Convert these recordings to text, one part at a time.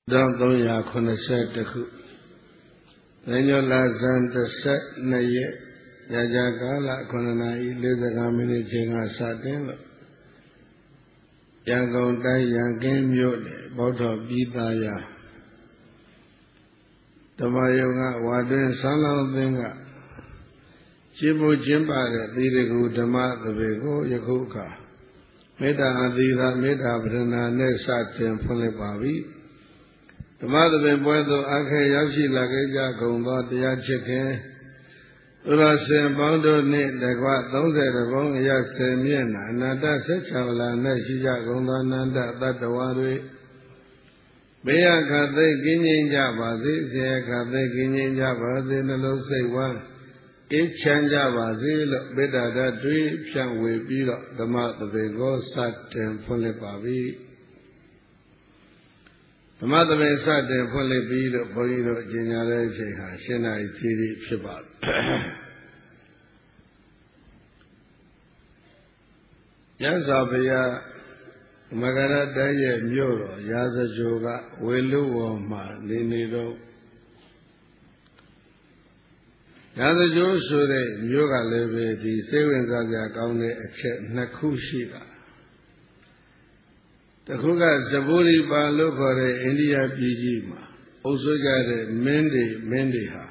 1380ခုညလာဇန်12ရက်ကြာကြာကာလ9နာရီ45မိနစ်ချိန်ကစတင်လို့ရန်ကုန်တိုင်းရန်ကင်းမြို့နယ်ဘောက်တော်ပြည်သားရဓမ္မယုံကဝါတွင်ဆန်းလောင်းသင်းကကျင်းပကျင်းပတဲ့သီရကူဓမ္မသဘေကိုယခုအခါမေတ္တာအသီရမေတ္တာပရဏာနဲ့စတင်ဖွင့်လှစ်ပါပြီဓမ္မသဘင်ပွဲသို့အခက်ရောက်ရှိလာခဲ့ကြကုန်သောတရားချစ်ခင်သူတော်စင်ပေါင်းတို့နှင့်တကွ30ဘုံအရ10မျက်နှာအနန္တဆက်ချဝလာ၌ရှိကြကုန်သောအနန္တတတ္တဝါတွေဘေးရခသိကင်းငြိမ်းကြပါစေဆရာခသိကင်းငြိမ်းကြပါစေနှလုံးစိတ်ဝမ်းအေးချမ်းကြပါစေလို့မေတ္တာဓာတ်တွေဖြန့်ဝေပြီးတော့ဓမ္မသဘင်ကိုစတင်ဖွင့်လှစ်ပါပြီဓမ္မသဘင်စတင်ဖွင့်လှစ်ပြီးတော့ဘုန်းကြီးတို့ကျင်ညာတဲ့အချိန်ဟာ7 နာရီတိတိဖြစ်ပါတယ်။ရသော်ဘုရားမကရတိုင်းရဲ့မြို့တော်ရာဇဂိုကဝေလူဝေါ်မှာနေတော့ရာဇဂိုဆိုတဲ့မြို့ကလည်းပဲဒီစိတ်ဝင်စားစရာကောင်းတဲ့အချက်2ခုရှိတာတခုကဇဗုရိပါလို့ခေါ်တဲ့အိန္ဒိယပြည်ကြီးမှာအုပ်စိုးကြတဲ့မင်းတွေဟာ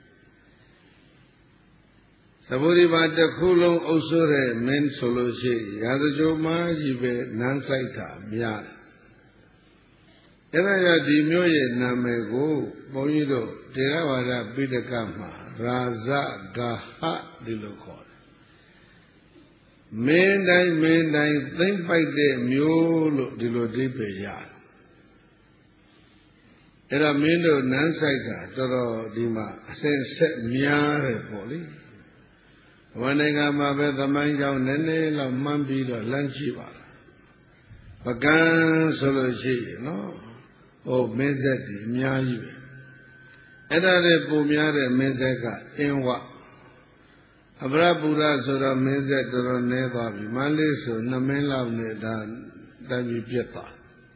ဇဗုရိပါတစ်ခုလုံးအုပ်စိုးတဲ့မင်းဆိုလို့ရှိရင်ရာဇဂိုမှာကြီးပဲနန်းဆိုင်တာများတယ်အဲ့ဒါကြောင့်ဒီမြို့ရဲ့နာမည်ကိုဘုန်းကြီးတို့တေရဝါဒပိဋကမှာရာဇဂဟဒီလိုခေါ်တယ်မင်းတိုင်းသိမ့်ပိုက်တဲ့မျိုးလို့ဒီလိုအဓိပ္ပာယ်ရတယ်အဲ့ဒါမင်းတို့နန်းဆိုင်တာတော်တော်ဒီမှာအစင်ဆက်များတယ်ပေါ့လေဘဝနိုင်ငံမှာပဲသမိုင်းကြောင်းနည်းနည်းလောက်မှန်းပြီးတော့လမ်းကြည့်ပါလားပကံဆိုလို့ရှိရင်နော်ဟိုမင်းဆက်ဒီအများကြီးပဲအဲ့ဒါတွေပုံများတဲ့မင်းဆက်ကအင်းဝအပရပူရဆိုတော့မင်းဆက်တော်တော်နည်းသွားပြီမန္လေးဆို2မင်းလောက်နဲ့ဒါတန်ပြီးပြတ်သွား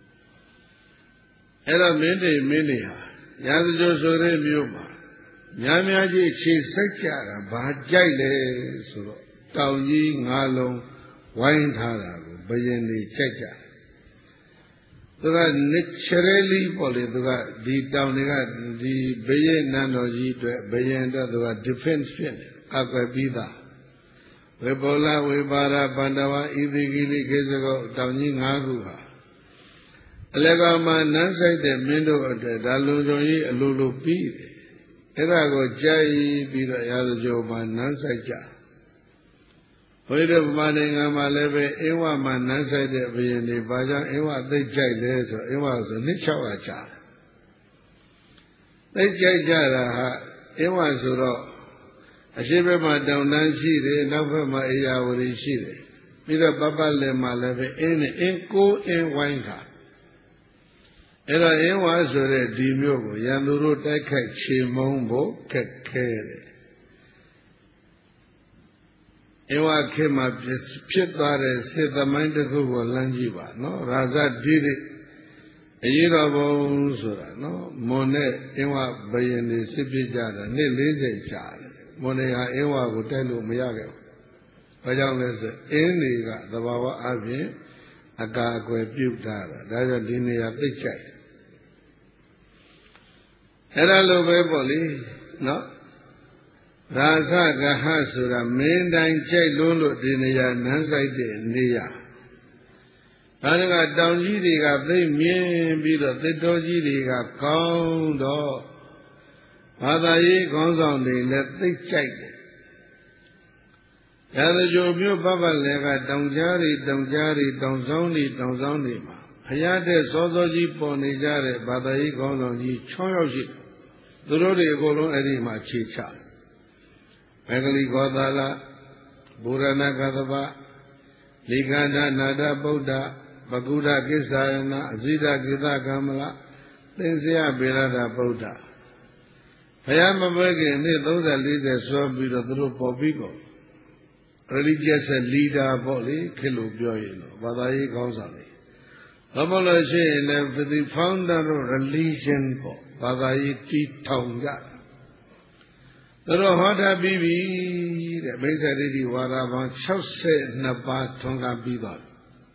အဲ့တော့မင်းတွေဟာရာဇဂိုဆိုတဲ့မြို့မှာများကြီးခြေစိတ်ကြတာဘာကြိုက်လဲဆိုတော့တောင်ကြီး9လုံးဝိုင်းထားတာကိုဘယင်တွေကြိုက်ကြသူက naturally ပေါ့လေသူကဒီတောင်တွေကဒီဘယင်နန်းတော်ကြီးအတွက်ဘယင်အတွက်သူက defense ဖြစ်နေအကွယ်ပြီးသားဝေဘောလဝေပါရပန္တဝဣတိကိလိခေစကောတောင်ကြီး9ခုဟာအလကောင်မှာနန်းဆိုင်တဲ့မင်းတို့အတွက်ဒါလုံခြုံရေးအလိုလိုပြီးတယ်အဲ့ဒါကိုကြိုက်ပြီးတော့ရာဇဂိုမှာနန်းဆိုင်ကြဘုရားဗမာနိုင်ငံမှာလည်းပဲအင်းဝမှာနန်းဆိုင်တဲ့ဘုရင်တွေဘာကြောင့်အင်းဝသိကြိုက်လဲဆိုအင်းဝဆိုနှစ်600ကြာသိကြိုက်ကြတာဟာအင်းဝဆိုတော့အရှိဘက်မှာတောင်တန်းရှိတယ်နောက်ဘက်မှာအေယာဝတီရှိတယ်ပြီးတော့ပပလည်းမှာလည်းပဲအင်းနဲ့အင်း9အင်းဝိုင်းတာအဲ့တော့အင်းဝါဆိုတဲ့ဒီမျိုးကိုရန်သူတို့တိုက်ခိုက်ချေမှုန်းဖို့ခက်ခဲတယ်အင်းဝါခေတ်မှာဖြစ်သွားတဲ့စစ်သမိုင်းတစ်ခုကိုလမ်းကြည့်ပါနော်ရာဇဓိရိအရေးတော်ဘုံဆိုတာနော်မွန်နဲ့အင်းဝါဘယင်တွေစစ်ပြကြတာနှစ်40ကြာတယ်မွန်တွေဟာအင်းဝါကိုတိုက်လို့မရခဲ့ဘူးဘာကြောင့်လဲဆိုအင်းတွေကသဘာဝအပြင်အကာအကွယ်ပြုထားတာဒါကြောင့်ဒီနေရာသိကြိုက်အဲ့ဒါလိုပဲပေါ့လေနော်ရာဇဂဟဆိုတာမင်းတိုင်းကြိုက်လို့ဒီနေရာနန်းဆိုင်တဲ့နေရာဒါကတောင်ကြီးတွေကသိမြင်ပြီးတော့သစ်တောကြီးတွေကကောင်းတော့ဘာသာရေးခေါင်းဆောင်တွေလည်းသိကြိုက်တယ်ရာဇဂိုမြို့ပပလည်းကတောင်ကြားတွေတောင်ဆောင်တွေမှာဘုရားတဲ့စောစောကြီးပေါ်နေကြတဲ့ဘာသာရေးခေါင်းဆောင်ကြီး6ယောက်ရှိသူတို့တွေအကုန်လုံးအဲ့ဒီမှာခြေချမဂလိဂောသလဘူရဏကသဗလိကန္ဓနာဒဗုဒ္ဓပကုဒ္ဓကိစ္ဆာယနာအဇိဒကိသကမလသင်္စယပေရဒဗုဒ္ဓဘုရားမပွဲခင်နှစ်30-40ဆွဲပြီးတော့သူတို့ပေါ်ပြီးကုန် religious leader ပေါ့လေခေတ်လို့ပြောရင်တော့ဘာသာရေးခေါင်းဆောင်တွေဘာလို့လဲရှိရင်လည်း the founder of religion ပေါ့ဘာသာရေးတည်ထောင်ကြသူတို့ဟောထားပြီးပြီတဲ့မိစ္ဆာဒိဋ္ဌိဝါဒပေါင်း62ပါးထွန်းကားပြီးသွားတယ်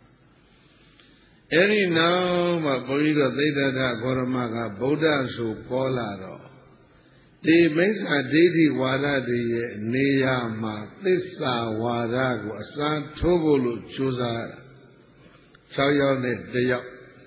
အဲ့ဒီနောက်မှဘုန်းကြီးတို့သိဒ္ဓတဂေါရမကဗုဒ္ဓဆိုပေါ်လာတော့ဒီမိစ္ဆာဒိဋ္ဌိဝါဒတွေရဲ့နေရာမှာသစ္စာဝါဒကိုအစားထိုးဖို့လို့ကြိုးစားတာ6ယောက်နဲ့1ယောက်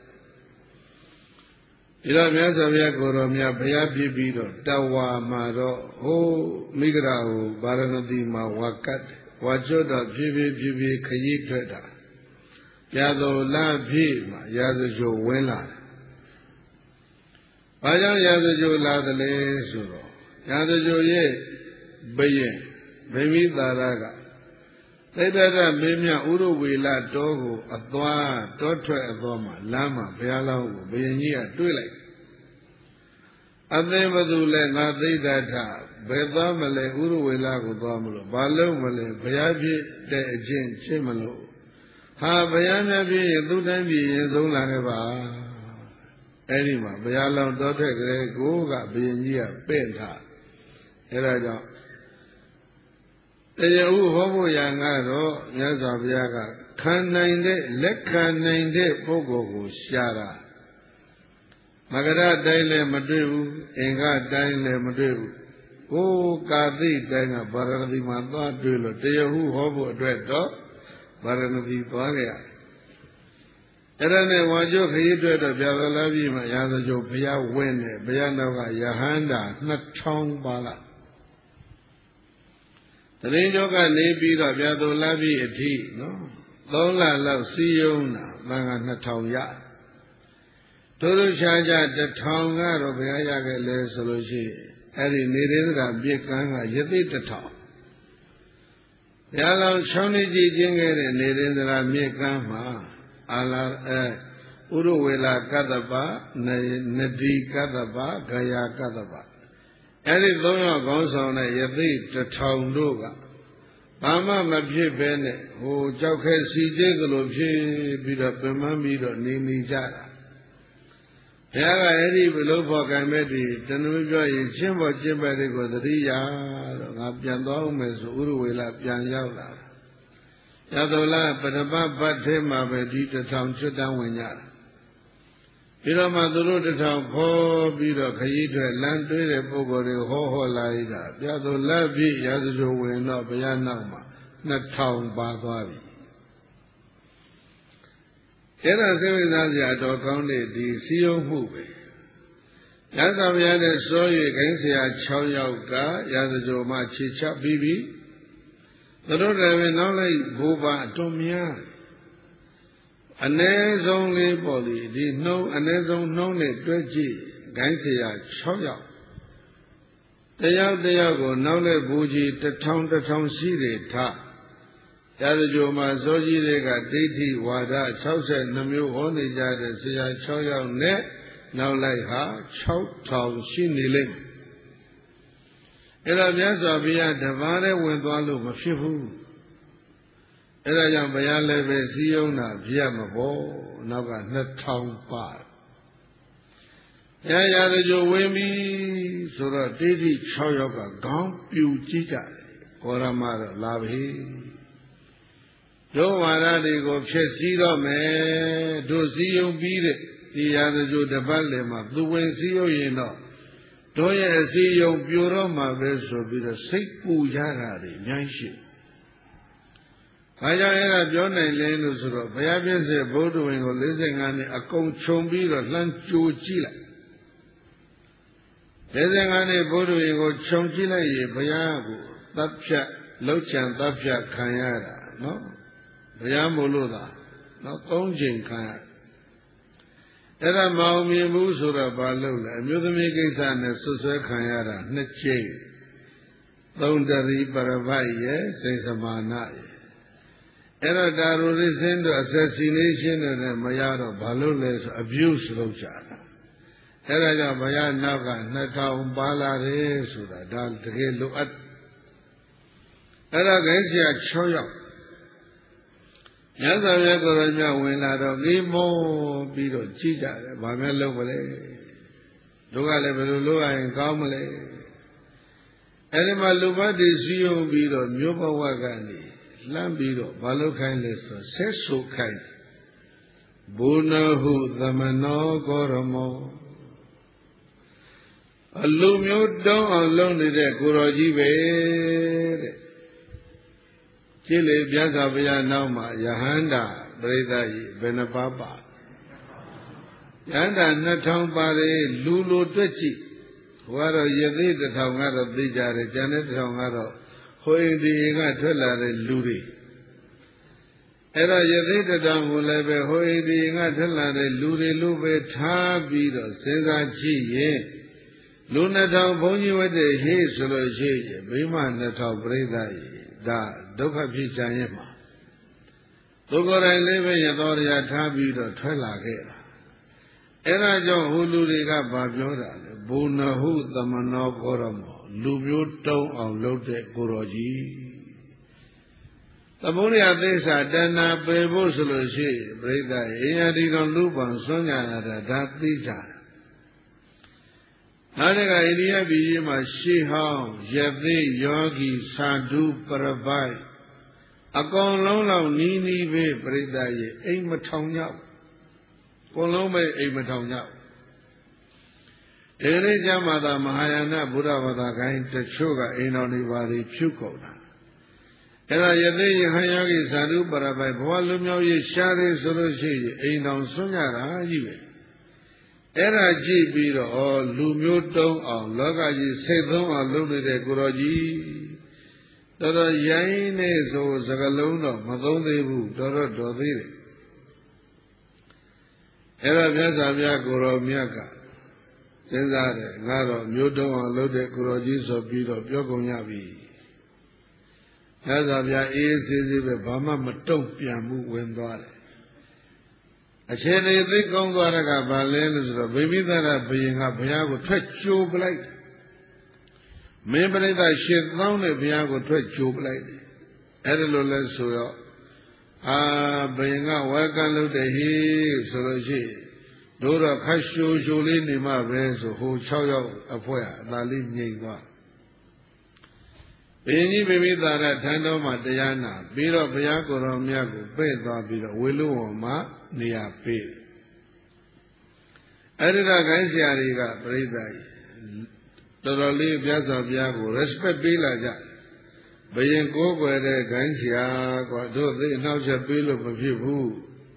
ဒီတော့မြတ်စွာဘုရားကိုယ်တော်မြတ်ဘုရားပြပြီးတော့တဝါမှာတော့ဟိုမိဂရာကိုဗာရဏသီမှာဝါကတ်ဝါကျွတ်တော့ဖြည်းဖြည်းခရီးထွက်တာရသောလဖြည့်မှာရာဇဂိုဝင်လာတယ်။ဘာကြောင့်ရာဇဂိုလာသလဲဆိုတော့ရာဇဂိုရဲ့ဘယင်ဗိမိသာရကသိတ္တရမင်းမြဥရဝေလတောကိုအသွားတောထွက်အသွားမှာလမ်းမှာဘုရားလောင်းကိုဘယင်ကြီးကတွေ့လိုက်အသင်ဘသူလဲငါသိတ္တထဘယ်သွားမလဲဥရဝေလကိုသွားမလို့ဘာလို့မလဲဘုရားဖြစ်တဲ့အချင်းဖြစ်မလို့ဟာဘုရားမြတ်ဖြစ်ရင်သူတိုင်းပြည်ရင်ဆုံးလာခဲ့ပါအဲ့ဒီမှာဘုရားလောင်းတောထွက်ကလေးကိုကဘယင်ကြီးကပဲ့ထားအဲ့ဒါကြောင့်တရားဥဟောဖို့ရန်ကတော့မြတ်စွာဘုရားကခံနိုင်တဲ့လက်ခံနိုင်တဲ့ပုဂ္ဂိုလ်ကိုရှာတာမဂရတိုင်းလည်းမတွေ့ဘူးအင်္ဂတိုင်းလည်းမတွေ့ဘူးဟိုကာသိတိုင်းကဗာရဏသီမှာသွားတွေ့လို့တရားဥဟောဖို့အတွက်တော့ဗာရဏသီသွားခဲ့ရအဲ့ဒါနဲ့ဝါကျုပ်ခရီးတွေ့တော့ပြသလာပြီမှာရာဇဂိုဘုရားဝင်းတယ်ဘုရားနောက်ကယဟန္တာ2000ပါလားတရင်ကျော်ကနေပြီးတော့ပြသူလာပြီအထိနော်3လလောက်စီယုံတာမင်္ဂ2000ရတို့တို့ရှားကြ1000ကတော့ဘယ်ရခဲ့လဲဆိုလို့ရှိရင်အဲ့ဒီနေရင်းသရာပြစ်ကန်းကယသိ1000ဘုရားလောင်း6နှစ်ကြည်ကျင်းခဲ့တဲ့နေရင်းသရာမြစ်ကန်းမှာအာလာဥရဝေလာကတ္တပနဒီကတ္တပဂယာကတ္တပအဲ့ဒီ3ယောက်ခေါင်းဆောင်တဲ့ယသိ1000တို့ကဘာမှမဖြစ်ပဲနဲ့ဟိုကြောက်ခဲစီကျဲသလိုဖြစ်ပြီးတော့ပြမန်းပြီးတော့နေကြတာဘုရားကအဲ့ဒီဘလို့ဖို့ကံမဲ့ဒီတဏှုပြောရင်ချင်းပေါ်ကျင့်ပဲတွေကိုသတိရတော့ငါပြန်သွားအောင်မယ်ဆိုဥရဝေလာပြန်ရောက်လာတာရသောလားပထမဘတ်ထဲမှာပဲဒီ1000ချွတ်တန်းဝင်ကြတာပြီးတော့မှသူတို့1000ခေါ်ပြီးတော့ခရီးထွက်လမ်းတွေးတဲ့ပုဂ္ဂိုလ်တွေဟောလာရတာပြသောလက်ပြည့်ရာဇဂိုဝင်တော့ဘုရားနောက်မှာ2000ပါသွားပြီအဲ့ဒါစိတ်ဝင်စားစရာတော်ကောင်းတဲ့ဒီစီယုံမှုပဲရသဗျာနဲ့စိုး၍ခိုင်းဆရာ6ယောက်ကရာဇဂိုမှခြေချပြီးပြီသူတို့လည်းပဲနောက်လိုက်ဘိုးပါအတော်များအ ਨੇ ဆုံးလေးပေါ့လေဒီနှုံးအ ਨੇ ဆုံးနှုံးနဲ့တွဲကြည့်ဂိုင်းဆရာ6ယောက်တယောက်ကိုနောက်လက်ဘူးကြီး1000ရှိတယ်ထရာဇဂိုမှာစောကြီးတွေကဒိဋ္ဌိဝါဒ62မျိုးဟောနေကြတဲ့ဆရာ6ယောက်နဲ့နောက်လိုက်ဟာ6000ရှိနေလိမ့်မယ်အဲ့တော့မြတ်စွာဘုရားတပါးနဲ့ဝင်သွားလို့မဖြစ်ဘူးအဲ့ဒါကြောင့်ဘုရားလည်းပဲစည်းရုံးတာပြရမပေါ်နောက်က2000ပါရာဇဂိုဝင်ပြီဆိုတော့ဒိဋ္ဌိ6ယောက်ကခေါင်းပြူကြည့်ကြတယ်ကောရမတော့လာပြီတို့ဝါဒတွေကိုဖျက်ဆီးတော့မယ်တို့စည်းရုံးပြီးတဲ့ဒီရာဇဂိုတပတ်လည်မှာသူဝင်စည်းရုံးရင်တော့တို့ရဲ့အစည်းအရုံးပြိုတော့မှာပဲဆိုပြီးတော့စိတ်ပူကြတာတွေအများကြီး။ဘာကြောင့်အဲ့ဒါပြောနိုင်လဲလို့ဆိုတော့ဘုရားပြည့်စုံဘုဒ္ဓဝင်ကို45နှစ်အကုန်ခြုံပြီးတော့လှမ်းကြိုကြည့်လိုက်။45နှစ်ဘုဒ္ဓဝင်ကိုခြုံကြည့်လိုက်ရင်ဘုရားကိုသတ်ဖြတ်လှုပ်ချံသတ်ဖြတ်ခံရတာနော်။ဘုရားမို့လို့သာနော်3ချိန်ခံရအဲ့ဒါမအောင်မြင်ဘူးဆိုတော့ဘာလုပ်လဲအမျိုးသမီးကိစ္စနဲ့ဆွဆွဲခံရတာ2ချိန်3တရီပရပိုက်ရဲ့စိတ်စမာနရဲ့အဲ့တော့ဒါရိုရစ်စင်းတို့ assassination တွေနဲ့မရတော့ဘာလို့လဲဆို abuse လုပ်ကြတာအဲ့ဒါကြောင့်ဘုရားနောက်က2000ပါလာတယ်ဆိုတာဒါတကယ်လိုအပ်အဲ့ဒါခိုင်းဆရာ6ယောက်မြတ်စွာဘုရားကိုယ်တော်မြတ်ဝင်လာတော့ကိမောပြီးတော့ကြည့်ကြတယ်ဘာများလုပ်မလဲတို့ကလည်းဘယ်လိုလုပ်ရရင်ကောင်းမလဲအဲ့ဒီမှာလူဘတ်တွေစီယုံပြီးတော့မြို့ဘဝကနေလှမ်းပြီးတော့ဘာလုပ်ခိုင်းလဲဆိုတော့ဆက်ဆုပ်ခိုင်းဘုနဟုသမနောကောရမောအလူမျိုးတောင်းအောင်လုပ်နေတဲ့ကိုတော်ကြီးပဲတဲ့ကြည်လေပြတ်သာဘုရားနောက်မှာယဟန္တာပရိသတ်ကြီးဘယ်နှပါပါယဟန္တာ2000ပါတယ်လူလိုတွက်ကြည့်ဟိုကတော့ယသိ1000ကတော့သိကြတယ်ကျန်တဲ့1000ကတော့ဟိုအိမ်ဒီအိမ်ကထွက်လာတဲ့လူတွေအဲ့တော့ယသိ1000ကိုလည်းပဲဟိုအိမ်ဒီအိမ်ကထွက်လာတဲ့လူတွေလို့ပဲထားပြီးတော့စဉ်းစားကြည့်ရင်လူ2000ဘုန်းကြီးဝတ်တဲ့ဟေးဆိုလို့ရှိရင်မိမ2000ပြိဿကြီးဒါဒုက္ခဖြစ်ကြရဲ့မှာသူကိုယ်တိုင်လေးပဲရတော်ရထားပြီးတော့ထွက်လာခဲ့တာအဲ့ဒါကြောင့်ဟိုလူတွေကဘာပြောတာလဲဘုနဟုသမနောကောရမောလူမျိုးတုံးအောင်လုပ်တဲ့ကိုတော်ကြီးသမုဒိယသစ္စာတဏှာပယ်ဖို့ဆိုလို့ရှိရင်ပြိဿအင်္ဂါဒီတော်လူပံစွန့်ကြရတာဒါသိကြတယ်နောက်တကအိန္ဒိယပြည်ကြီးမှာရှေးဟောင်းယသိယောဂီသာဓုပရပိုက်အကောင်လုံးလောက်နီးနီးပဲပြိဿရဲ့အိမ်မထောင်ကြဘူးအကုန်လုံးပဲအိမ်မထောင်ကြဘူးဒီနေ့ကျမှသာမဟာယာနဘုရားဘာသာကိုင်းတချို့ကအိမ်တော်တွေပါတွေဖြုတ်ကုန်တာအဲ့ဒါယသိယဟန်ယောဂီသာဓုပရပိုက်ဘဝလူမျိုးရေးရှားတယ်ဆိုလို့ရှိရင်အိမ်တော်ဆွညတာကြီးပဲအဲ့ဒါကြည့်ပြီးတော့လူမျိုးတုံးအောင်လောကကြီးစိတ်သုံးအောင်လုပ်နေတဲ့ကိုတော်ကြီးတော်တော်ရိုင်းနေဆိုစကလုံးတော့မသုံးသေးဘူးတော်တော်သေးတယ်အဲ့တော့မြတ်စွာဘုရားကိုတော်မြတ်ကစဉ်းစားတယ်ငါတော့မျိုးတုံးအောင်လုပ်တဲ့ကိုတော်ကြီးဆိုပြီးတော့ပြောကုန်ရပြီမြတ်စွာဘုရားအေးဆေးဆေးပဲဘာမှမတုံ့ပြန်ဘူးဝင်သွားတယ်အခြေအနေသိကောင်းသွားတဲ့ကဘာလဲလို့ဆိုတော့ဗိမိသရဘုရင်ကဘုရားကိုထွက်ကြိုးပလိုက်မင်းပရိသတ်8000နဲ့ဘုရားကိုထွက်ကြိုးပလိုက်တယ်အဲ့ဒါလိုလဲဆိုတော့ဘုရင်ကဝါကံလုပ်တယ်ဟိဆိုလို့ရှိရင်တို့တော့ခတ်ရှိုးလေးနေမှပဲဆိုဟို6ယောက်အဖွဲ့အသာလေးငြိမ်သွားဘုရင်ကြီးဗိမိသရထံတော်မှာတရားနာပြီးတော့ဘုရားကိုယ်တော်မြတ်ကိုပဲ့သွားပြီးတော့ဝေလူဝံမှာနေရာပေးအဲ့ဒီကခိုင်းဆရာတွေကပြိဿကြီးတော်တော်လေးပြတ်စွာဘုရားကို respect ပေးလာကြဘယင်ကိုးကွယ်တဲ့ခိုင်းဆရာကွာတို့သိအနောက်ချက်ပေးလို့မဖြစ်ဘူး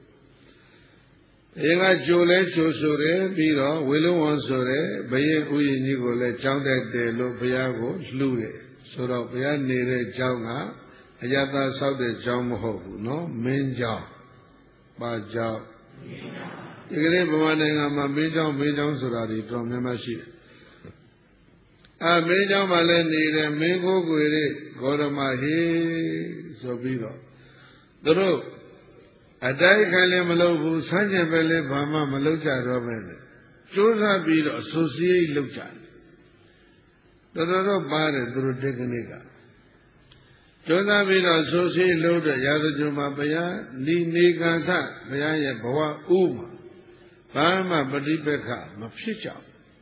ဘယင်ကကြိုလဲကြိုဆိုတယ်ပြီးတော့ဝေလုံးဝန်ဆိုတယ်ဘယင်ဥယျာဉ်ကြီးကိုလည်းကြောင်းတက်တယ်လို့ဘုရားကိုလှူတယ်ဆိုတော့ဘုရားနေတဲ့ကျောင်းကအယတဆောက်တဲ့ကျောင်းမဟုတ်ဘူးနော်မင်းကျောင်းပါကြောင့်ဒီကနေ့ဗမာနိုင်ငံမှာမင်းเจ้าဆိုတာဒီတော်များများရှိတယ်မင်းเจ้าမှာလည်းနေတယ်မင်းကိုယ်ကိုယ်လေးဂေါရမဟေဆိုပြီးတော့သူတို့အတိုက်ခံလည်းမလုပ်ဘူးဆန်းကျင်ပဲလည်းဘာမှမလုပ်ကြတော့ပဲလေကြိုးစားပြီးတော့ associate လုပ်ကြတယ်တော်တော်ပါတယ်သူတို့တက်ကနစ်ကကျိုးစားပြီးတော့ဆိုစီလို့တဲ့ရာဇဂျုံမှာဘုရားနေကံသဘုရားရဲ့ဘဝဥမှာဘာမှပฏิပက္ခမဖြစ်ကြဘူး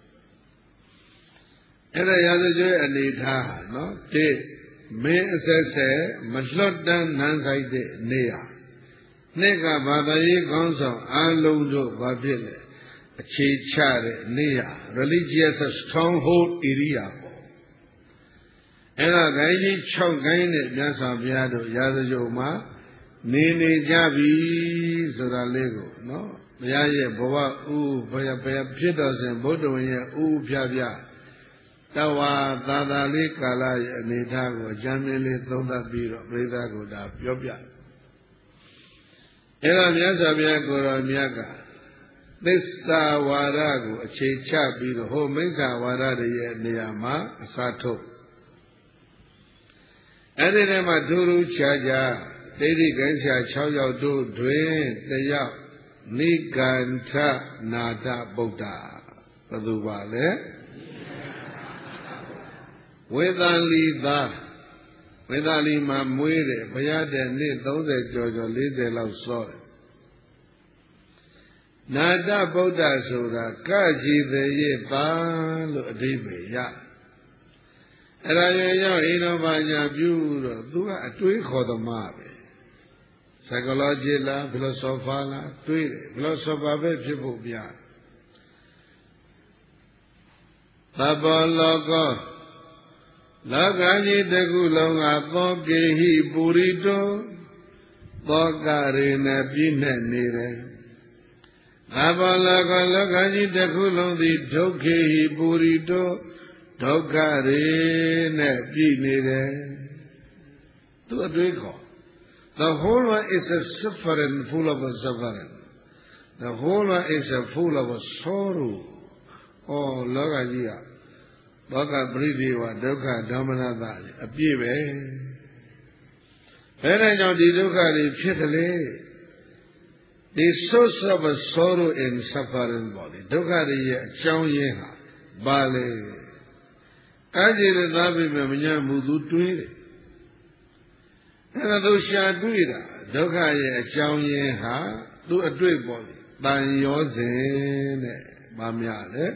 အဲ့ဒါရာဇဂျုံရဲ့အနေထားနော်တိမင်းအဆက်ဆက်မလွတ်တမ်းနန်းဆိုင်တဲ့နေရာနှစ်ကဘာသာရေးခေါင်းဆောင်အလုံးတို့ဘာဖြစ်လဲအခြေချတဲ့နေရာ religious stronghold areaအဲ့ဒါဂိုင်းကြီး6ဂိုင်းနဲ့မြတ်စွာဘုရားတို့ရာဇဂျုံမှာနေကြပြီဆိုတာလေးကိုနော်ဘုရားရဲ့ဘဝဥဘုရားဖြစ်တော်စဉ်ဗုဒ္ဓဝင်ရဲ့ဥဖြာတဝါသာသာလေးကာလရဲ့အနေထားကိုအကြမ်းမြင်လေးသုံးသပ်ပြီးတော့ပြိဿကိုဒါပြောပြအဲ့ဒါမြတ်စွာဘုရားကိုယ်တော်မြတ်ကသစ္စာဝါဒကိုအခြေချပြီးတော့ဟိုမိစ္ဆာဝါဒတွေရဲ့နေရာမှာအစားထုတ်အဲ့ဒီထဲမှာထူးထူးခြားခြားဒိဋ္ဌိကံဆရာ6ယောက်တို့တွင်တယောက်နိဂန္ဓနာတဗုဒ္ဓဘယ်သူပါလဲဝေသံလီသာဝိသလီမှာမွေးတယ်ဘုရားတဲ့နှစ်30ကျော်40လောက်စောတယ်နာတဗုဒ္ဓဆိုတာကကြည်သေးရဲ့ပါလို့အဓိပ္ပာယ်ရအဲ့ဒါရောက်အိနောဘာညာပြုတော့သူကအတွေးခေါ်သမားပဲ psychology လား philosopher လားတွေးတယ် philosopher ပဲဖြစ်ဖို့ပြသဗ္ဗလောကောလောကကြီးတစ်ခုလုံးကသောကေဟိပုရိတောသောကရေနဲ့ပြည့်နှက်နေတယ်သဗ္ဗလောကောလောကကြီးတစ်ခုလုံးသည်ဒုက္ခေဟိပုရိတောဒုက္ခရေနဲ့ပြည့်နေတယ်သူအတွေးခေါ် The whole one is a suffering full of a suffering the whole one is a full of a sorrow လောကကြီးอ่ะဘောကပရိဒီဝဒုက္ခဒေါမနတအပြည့်ပဲဘယ်နဲ့ကြောင့်ဒီဒုက္ခတွေဖြစ်တယ်လေဒီ source of a sorrow and suffering ပေါ့လေဒုက္ခတွေရဲ့အကြောင်းရင်းဟာဘာလဲကာကြည်တဲ့သားပြီမညာမှုသူတွေးတယ်အဲ့ဒါသူရှာတွေးတာဒုက္ခရဲ့အကြောင်းရင်းဟာသူအတွေ့ပေါ့လေတန်ရောစဉ်တဲ့ဗာများလေ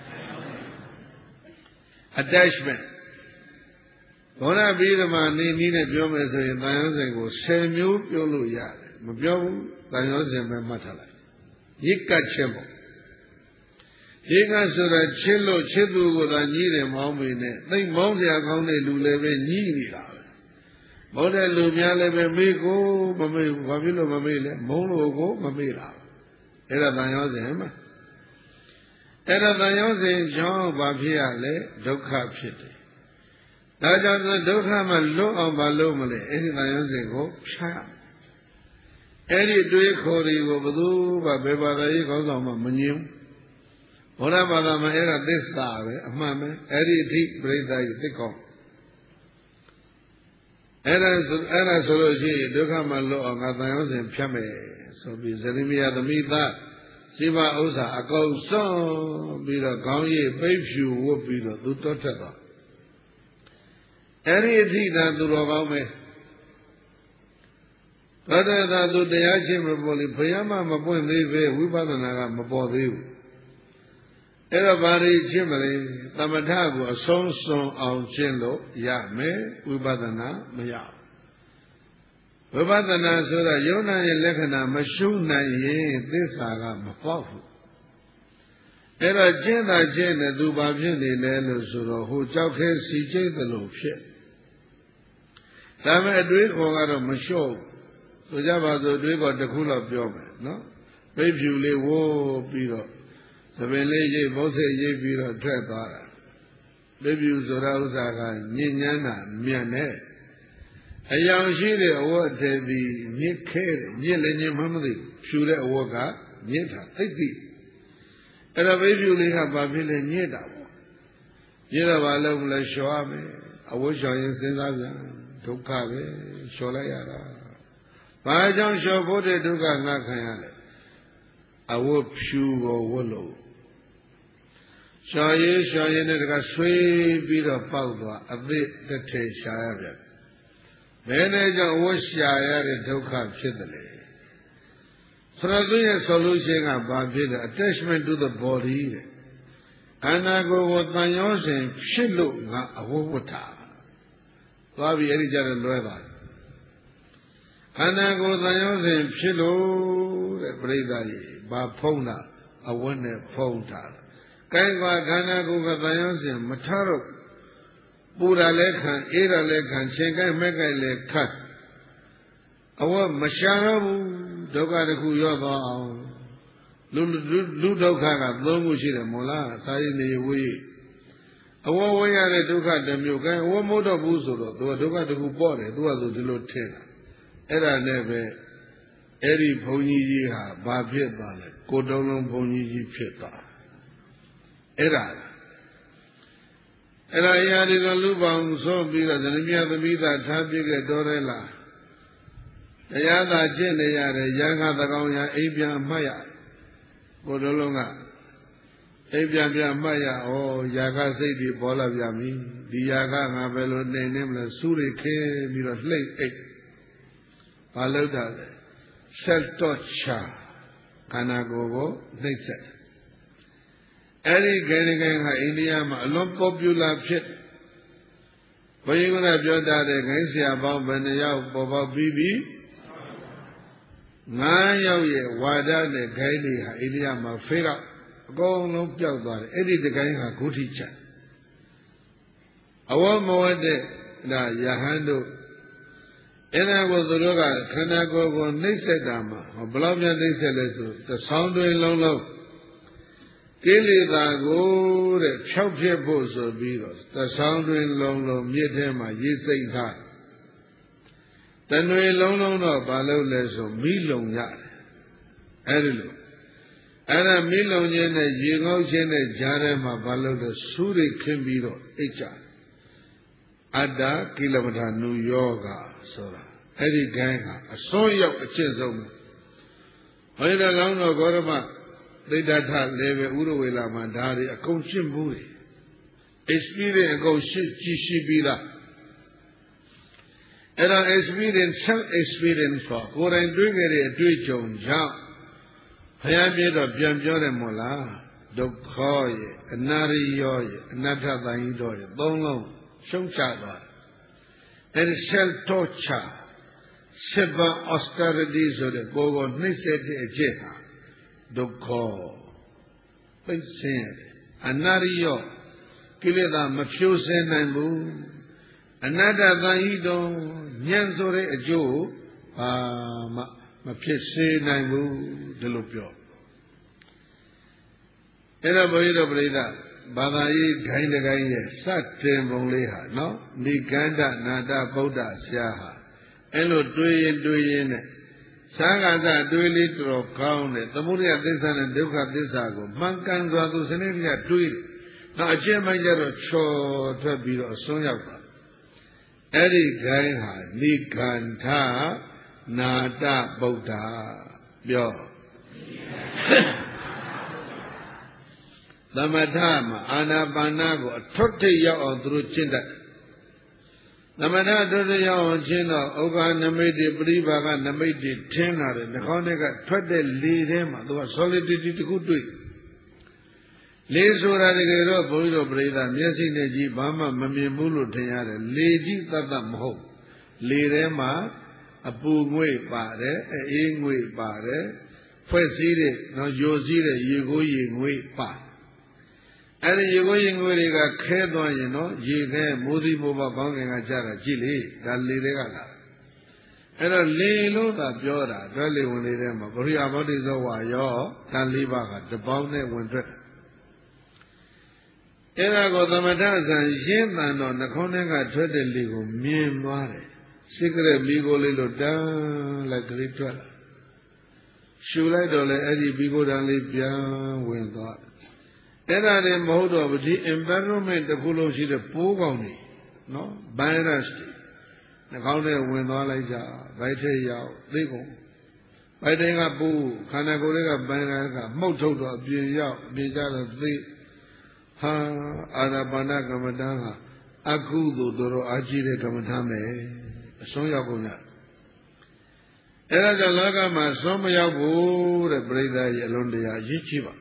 attachment ဘောရပြီးဓမ္မနေနည်းနဲ့ပြောမယ်ဆိုရင်တန်ရောစဉ်ကို10မျိုးပြောလို့ရတယ်မပြောဘူးတန်ရောစဉ်ပဲမှတ်ထားလိုက်ရစ်ကတ်ချက်ပေါ့ရစ်ကတ်ဆိုတာချစ်လို့ချစ်သူကိုသာညီးတယ်မောင်းမိနဲ့သိမောင်းစရာကောင်းတဲ့လူလည်းပဲညီးနေတာပဲမဟုတ်တဲ့လူများလည်းပဲမေးကိုမမေးဘူးဘာဖြစ်လို့မမေးလဲမုန်းလို့ကိုမမေးတာအဲ့ဒါတန်ရောစဉ်မှာအဲ့ဒါတန်ရောစဉ်ကြောင့်ဘာဖြစ်ရလဲဒုက္ခဖြစ်တယ်ဒါကြောင့်ဒုက္ခမှလွတ်အောင်မလုပ်မလဲအဲ့ဒီတန်ရောစဉ်ကိုဖြတ်အဲ့ဒီတွေးခေါ်တွေကိုဘယ်သူမှဘယ်ဘာသာရေးခေါင်းဆောင်မှမငြင်းဘုရားဘာသာမှာအဲ့ဒါသစ္စာပဲအမှန်ပဲအဲ့ဒီအထိပြိဿကြီးသိကောင်းအဲ့ဒါဆိုလို့ရှိရင်ဒုက္ခမှလွတ်အောင်ငါတန်ရောစဉ်ဖြတ်မယ်ဆိုပြီးဇရိမယသမိသားရှိပါဥစ္စာအကုန်စွန့်ပြီးတော့ခေါင်းရည်ပိတ်ဖြူဝတ်ပြီးတော့သူတောထက်သွားအဲ့ဒီအထိသာသူတော်ကောင်းပဲဘာတသာသူတရားချင်းမပေါ်လေဘုရားမှမပွင့်သေးပဲဝိပဿနာကမပေါ်သေးဘူးအဲ့တော့ဘာတွေချင်းမလဲသမထကိုအဆုံးစွန်အောင်ရှင်းလို့ရမယ်ဝိပဿနာမရဝိပဿနာဆိုတာယုံနာရဲ့လက္ခဏာမရှုနိုင်ရင်သစ္စာကမပေါက်ဘူးအဲ့တော့ကျင့်တာကျင့်တယ်သူဘာဖြစ်နေလဲလို့ဆိုတော့ဟိုကြောက်ခဲစီကျိတ်တယ်လို့ဖြစ်ဒါမဲ့အတွေးခေါ်ကတော့မလျှော့ဘူးဆိုကြပါစို့အတွေးခေါ်တစ်ခုလောက်ပြောမယ်နော်ပိတ်ဖြူလေးဝိုးပြီးတော့သပင်လေးရိပ်ဘုတ်စိတ်ရိပ်ပြီးတော့ထွက်သွားတာပိတ်ဖြူဆိုတာဥစ္စာကညဉ့်ညမ်းတာမြန်တဲ့အယောင်ရှိတဲ့အဝတ်တည်းသည်ညစ်ခဲတယ်ညစ်လည်းညစ်မှမသိဖြူတဲ့အဝတ်ကညစ်တာသိသိအဲ့တော့ပိတ်ဖြူလေးကဘာဖြစ်လဲညစ်တာပေါ့ညစ်တော့ဘာလို့မလဲလျှော်ရမယ်အဝတ်လျှော်ရင်စဉ်းစားပြန်ဒုက္ခပဲလျှော်လိုက်ရတာဘာကြောင့်လျှော်ဖို့တဲ့ဒုက္ခငါခံရလဲအဝတ်ဖြူကိုဝတ်လို့လျှော်ရင်နဲ့တကဆွေးပြီးတော့ပေါက်သွားအသစ်တစ်ထည်ရှာရပြန်ဘယ်နဲ့ကြောင့်ဝတ်ရှာရတဲ့ဒုက္ခဖြစ်တယ်လေဆိုတော့သူရဲ့ solution ကဘာဖြစ်လဲ attachment to the body တဲ့ခန္ဓာကိုယ်ကိုတန်ရောစဉ်ဖြစ်လို့ငါအဝတ်ဝတ်တာသွားပြီးအဲ့ဒီကြတော့လွဲသွားခန္ဓာကိုယ်တန်ရောစဉ်ဖြစ်လို့တဲ့ပြိဿကြီးဘာဖုံးတာအဝတ်နဲ့ဖုံးတာကိုင်းကွာခန္ဓာကိုယ်ကတန်ရောစဉ်မထတော့ပူတာလည်းခံအေးတာလည်းခံရှင်ကိုင်းမဲ့ကိုင်းလည်းခတ်အဝတ်မရှာတော့ဘူးဒုက္ခတစ်ခုရော့သွားအောင်လူဒုက္ခက3ခုရှိတယ်မို့လားစာရည်နေဝေးအဝတ်ဝေးရတဲ့ဒုက္ခတစ်မျိုးကိုင်းအဝတ်မို့တော့ဘူးဆိုတော့သူကဒုက္ခတစ်ခုပေါ့တယ်သူကဆိုဒီလိုထင်တာအဲ့ဒါနဲ့ပဲအဲ့ဒီဘုံကြီးဟာဘာဖြစ်သွားလဲကိုတုံးလုံးဘုံကြီးဖြစ်သွားအဲ့ဒါအရာတွေတော့လူပေါင်းဆိုပြီးတော့ဇနိမြသမီးသာထားပြခဲ့တော်ရဲလားတရားသာကျင့်နေရတယ်ရဟန်းသကောင်ရအိမ်ပြန်မှတ်ရကိုယ်လုံးကအိပ်ပြန်ပြန်မှတ်ရဩယာကစိတ်တွေပေါ်လာပြန်ပြီဒီယာကငါပဲလို့နေနေမလဲစူးတွေခင်းပြီးတော့လှိမ့်အိပ်ဘာလို့တာလဲ self torture ခန္ဓာကိုယ်ကိုနှိပ်စက်အဲ့ဒီဂိမ်းဂိမ်းဟာအိန္ဒိယမှာအလွန် popular ဖြစ်ဘုရားကပြောတာတဲ့ဂိမ်းဆရာပေါင်းဘယ်နှယောက်ပေါ်ပေါက်ပြီးပြီ9ယောက်ရဲ့ဝါဒနဲ့ဂိမ်းတွေဟာအိန္ဒိယမှာဖေးတော့အကုန်လုံးပျောက်သွားတယ်အဲ့ဒီတကိုင်းဟာဂုဋ္ဌိချအဝမဝတ်တဲ့ဒါယဟန်တို့အဲ့ဒါကိုသူတို့ကခန္ဓာကိုယ်ကိုနှိပ်စက်တာမှာဘယ်လောက်များနှိပ်စက်လဲဆိုသဆောင်းတွင်လုံးလုံးကိလေသာကိုတဲ့ဖြောက်ဖြစ်ဖို့ဆိုပြီးတော့သဆောင်းတွင်လုံးလုံးမြစ်ထဲမှာရေးစိတ်ထားတဏွေလုံးလုံးတော့ဘာလို့လဲဆိုမိလုံရတယ်အဲ့ဒီလိုအဲ့ဒါမိလုံခြင်းနဲ့ရေငေါက်ခြင်းနဲ့ကြားထဲမှာဘာလို့လဲစူးရိတ်ခင်းပြီးတော့အိတ်ကြအတ္တကိလမထာနုယောဂဆိုတာအဲ့ဒီဂိုင်းကအစွန်းရောက်အကျင့်ဆုံးဘုရားကောင်းတော်ဂေါရမသိဒ္ဓထလည်းပဲဥရဝေလာမှာဒါတွေအကုန်ရှင်းဘူးတွေ experience အကုန်ရှင်းကြည့်ရှိပြီးလားအဲ့ဒါ experience self experience ဆိုကိုယ်တိုင်တွေ့ခဲ့တဲ့အတွေ့အကြုံကြောင့်ဘုရားပြတော့ပြန်ပြောတယ်မို့လားဒုက္ခရဲ့အနာရိယောရဲ့အနတ္ထတန်ကြီးတော်ရဲ့သုံးလုံးရှုံးချသွားတယ်အဲ့ဒီ self torture seven austerity ဆိုတဲ့ကိုယ်ကိုနှိမ့်ဆက်တဲ့အကျင့်ဟာဒုက္ခသိစင်းအနာရိယောကိလေသာမဖြိုးစင်းနိုင်ဘူးအနတ္တတန်ကြီးတော်ဉာဏ်ဆိုတဲ့အကျိုးဘာမှမဖြစ်စေနိုင်ဘူးဒီလိုပြောအဲ့တော့ဘုရားတော်ပြိဿဘာသာရေးဂိုင်းတကိုင်းရဲ့စတင်ပုံလေးဟာနော်နိဂန္ဓနာတဗုဒ္ဓဆရာဟာအဲ့လိုတွေးရင်နဲ့သာဂသတွေးလေးတော်ကောင်းတယ်သမုဒယသစ္စာနဲ့ဒုက္ခသစ္စာကိုမှန်ကန်စွာသူစနစ်တကျတွေးတယ်နောက်အကျင့်ပိုင်းကျတော့ချော်ထွက်ပြီးတော့အစွန်းရောက်တာအဲ့ဒီဂိုင်းဟာနိဂန္ဓနာတဗုဒ္ဓပြောသမထမှာအာနာပါနကိုအထွတ်ထိပ်ရောက်အောင်သူတို့ကျင့်တတ်သမထအထွတ်ထိပ်ရောက်အောင်ကျင့်တော့ဥက္ကနမိတ်တွေပရိဘာကနမိတ်တွေထင်းလာတယ်နှာခေါင်းထဲကထွက်တဲ့လေထဲမှာသူက solidity တခုတွေ့လေဆိုတာတကယ်တော့ဘုန်းကြီးတို့ပြိဿမျက်စိနဲ့ကြည့်ဘာမှမမြင်ဘူးလို့ထင်ရတယ်လေကြီးတတ်တတ်မဟုတ်လေထဲမှာအပူငွေ့ပါတယ်အေးငွေ့ပါတယ်ဖွဲ့စည်းတဲ့နော်ယိုစည်းတဲ့ရေကိုရေငွေ့ပါအဲ့ဒီရေကိုရေငွေ့တွေကခဲသွားရင်နော်ရေခဲမိုးသီးမိုးပေါကောင်းကင်ကကြတာကြည့်လေဒါလေတွေကလာအဲ့တော့လေလို့သာပြောတာတွဲလေဝင်လေထဲမှာပရိယာဘောဓိဇောဝါရောတန်လေးပါးကတပေါင်းနဲ့ဝင်ထွက်အဲ့ဒါကိုသမထဇံရင်းတန်တော့နှခေါင်းထဲကထွက်တဲ့လေကိုမြင်သွားတယ်စိတ်ကလေးမိကိုလေးလို့တန်းလိုက်ကလေးထွက်လာရှူလိုက်တော့လေအဲ့ဒီမိကိုတန်းလေးပြန်ဝင်သွားအဲ့ဒါလည်းမဟုတ်တော့ဘူးဒီ environment တစ်ခုလုံးရှိတဲ့ပိုးကောင်တွေနော် virus တွေနှခေါင်းထဲဝင်သွားလိုက်ကြဗိုက်ထဲရောက်သိကုန်ဗိုက်ထဲကပိုးခန္ဓာကိုယ်တွေက virus ကမှုတ်ထုတ်တော့အပြင်ရောက်အပြင်ကြတော့သိဟာအာနာပါနကမ္မဋ္ဌာန်းဟာအကုသို့တော်အားကြီးတဲ့ကမ္မဋ္ဌာန်းပဲအဆုံးရောက်ကုန်ကြအဲ့ဒါကြောင့်လောကမှာဆုံးမရောက်ဘူးတဲ့ပြိဿရဲ့အလုံးတရားရည်ချပါ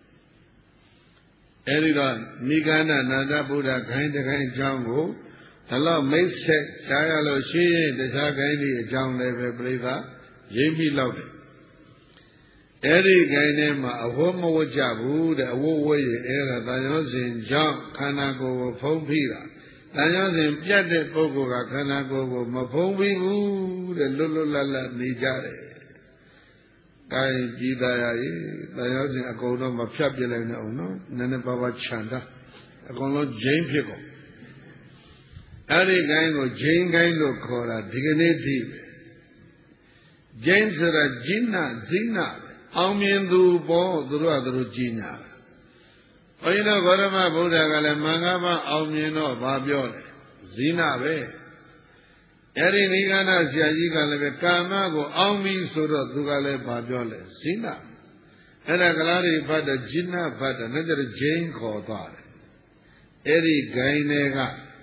အဲ့ဒီတော့နိဂန္ဓနာတဗုဒ္ဓခိုင်းတခိုင်းအကြောင်းကိုဒါလောက်မိတ်ဆက်ကြားရလို့ရှိရင်တခြားခိုင်းဒီအကြောင်းလည်းပဲပြိဿရိပ်ပြီးလောက်တယ်အဲ့ဒီခိုင်းထဲမှာအဝတ်မဝတ်ကြဘူးတဲ့အဝတ်ဝတ်ရင်အဲ့ဒါတန်ရောစဉ်ကြောင့်ခန္ဓာကိုယ်ကိုဖုံးဖိတာတန်ရောစဉ်ပြတ်တဲ့ပုဂ္ဂိုလ်ကခန္ဓာကိုယ်ကိုမဖုံးဖိဘူးတဲ့လွတ်လွတ်လပ်လပ်နေကြတယ်ကိုင်းကြည်သားရည်တန်ရောစဉ်အကုန်လုံးမဖြတ်ပြလိုက်နဲ့အောင်နော်နည်းနည်းပါးပါးခြံတာအကုန်လုံးဂျိမ်းဖြစ်ကုန်အဲ့ဒီကိုင်းကိုဂျိမ်းကိုင်းလို့ခေါ်တာဒီကနေ့ထိပဲဂျိမ်းဆိုတာဂျိနာဇိနာအောင်မြင်သူပေါ်သူတို့ကသူတို့ကြီးညာဘုန်းကြီးတို့ဂေါရမဗုဒ္ဓကလည်းမင်္ဂမအောင်မြင်တော့ဘာပြောလဲဇိနာပဲအဲ့ဒီနိဂန္ဓဆရာကြီးကလည်းပဲကာမကိုအောင်ပြီဆိုတော့သူကလည်းဘာပြောလဲဇိနာအဲ့ဒါကလားတွေဖတ်တော့ဂျိနဖတ်တော့နဲ့ကျတော့ဂျိန်းခေါ်သွားတယ်အဲ့ဒီဂိုင်းတွေက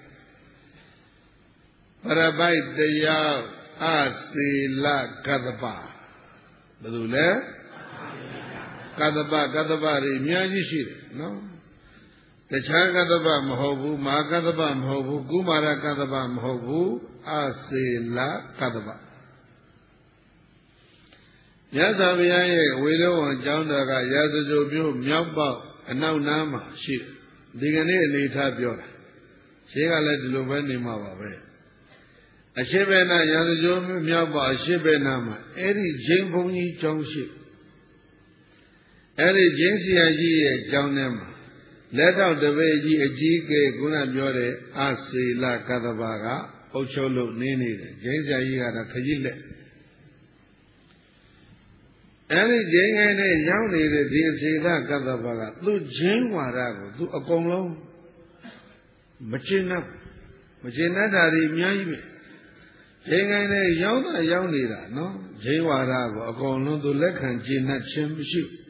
ပရပိုက်တရားအစေလကတ္တပဘယ်လိုလဲကတ္တပတွေအများကြီးရှိတယ်နော်တခြားကတ္တပမဟုတ်ဘူးမဟာကတ္တပမဟုတ်ဘူးကုမာရကတ္တပမဟုတ်ဘူးအစေလကတ္တပမြတ်စွာဘုရားရဲ့ဝေလဝံကျောင်းတော်ကရာဇဂိုမြို့မြောက်ပေါက်အနောက်နားမှာရှိတယ်ဒီကနေ့အနေထားပြောတာရှင်းကလည်းဒီလိုပဲနေမှာပါပဲအရှိဘဲနာရာဇဂိုမြောက်ပေါက်အရှိဘဲနာမှာအဲ့ဒီဂျိန်းဘုန်းကြီးကျောင်းရှိအဲ့ဒီဂျိန်းဆရာကြီးရဲ့ကျောင်းထဲမှာလက်ထောက်တပည့်ကြီးအကြီးကဲခုနပြောတဲ့အစေလကတ္တပကအုပ်ချုပ်လို့နေနေတယ်ဂျိန်းဆရာကြီးကတော့ခကြီးလက်အဲ့ဒီဂျိန်းငယ်နဲ့ရောက်နေတဲ့ဒီအစေလကတ္တပကသူ့ဂျိန်းဝါဒကိုသူအကုန်လုံးမကျင့်တတ်တာဒီအများကြီးပဲဂျိန်းငယ်နဲ့ရောက်နေတာနော်ဂျိန်းဝါဒကိုအကုန်လုံးသူလက်ခံကျင့်တတ်ခြင်းမရှိဘူး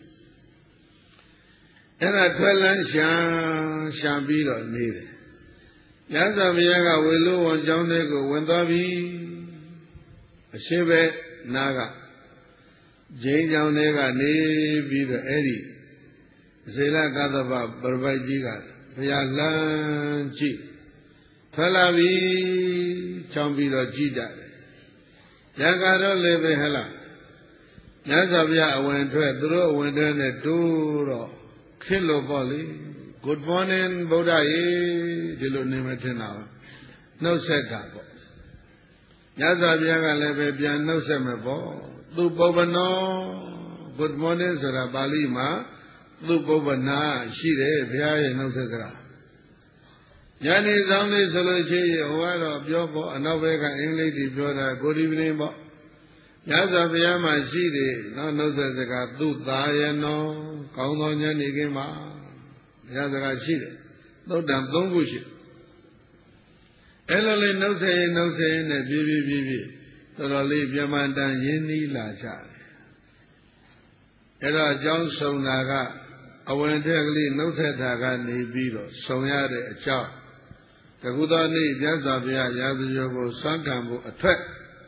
အဲ့ဒါထွက်လန်းရှာပြီးတော့နေတယ်။ညဇာမယကဝေလူဝံကျောင်းထဲကိုဝင်သွားပြီ။အရှိပဲနာကဂျိန်းကျောင်းထဲကနေပြီးတော့အဲ့ဒီအစေလကတ္တပပရပိုက်ကြီးကဘုရားလမ်းကြည့်ထွက်လာပြီချောင်းပြီးတော့ကြည့်ကြတယ်။ရံကတော့လည်းပဲဟလားညဇာဘုရားအဝင်ထွက်သူတို့အဝင်ထွက်နဲ့တိုးတော့ခေလို့ပေါ့လေ Good morning ဗုဒ္ဓရေဒီလိုနေမထင်တာပါနှုတ်ဆက်တာပေါ့ညဇာဘုရားကလည်းပဲပြန်နှုတ်ဆက်မယ်ပေါ့သူပုပ္ပနော Good morning ဆိုတာပါဠိမှာသူပုပ္ပနာရှိတယ်ဘုရားရဲ့နှုတ်ဆက်စကားညနေဆောင်လေးဆိုလို့ရှိရင်ဟိုကတော့ပြောပေါ့အနောက်ဘက်ကအင်္ဂလိပ်တွေပြောတာကိုဒီပလင်းပေါ့ညဇာဘုရားမှာရှိတယ်နော်နှုတ်ဆက်စကားသူသာယနောကောင်းသောညနေခင်းမှာညဇာစကားရှိတယ်သုတ်တံ3ခုရှိအဲ့လိုလေးနှုတ်ဆက်ရင်နဲ့ပြေးတော်တော်လေးပြမတန်ရင်းနှီးလာကြတယ်အဲ့တော့အကြောင်းဆုံးတာကအဝင်ထက်ကလေးနှုတ်ဆက်တာကနေပြီးတော့ဆုံးရတဲ့အကြောင်းတကူသောနေ့မြတ်စွာဘုရားရာဇဂိုကိုစွမ်းခံဖို့အထွက်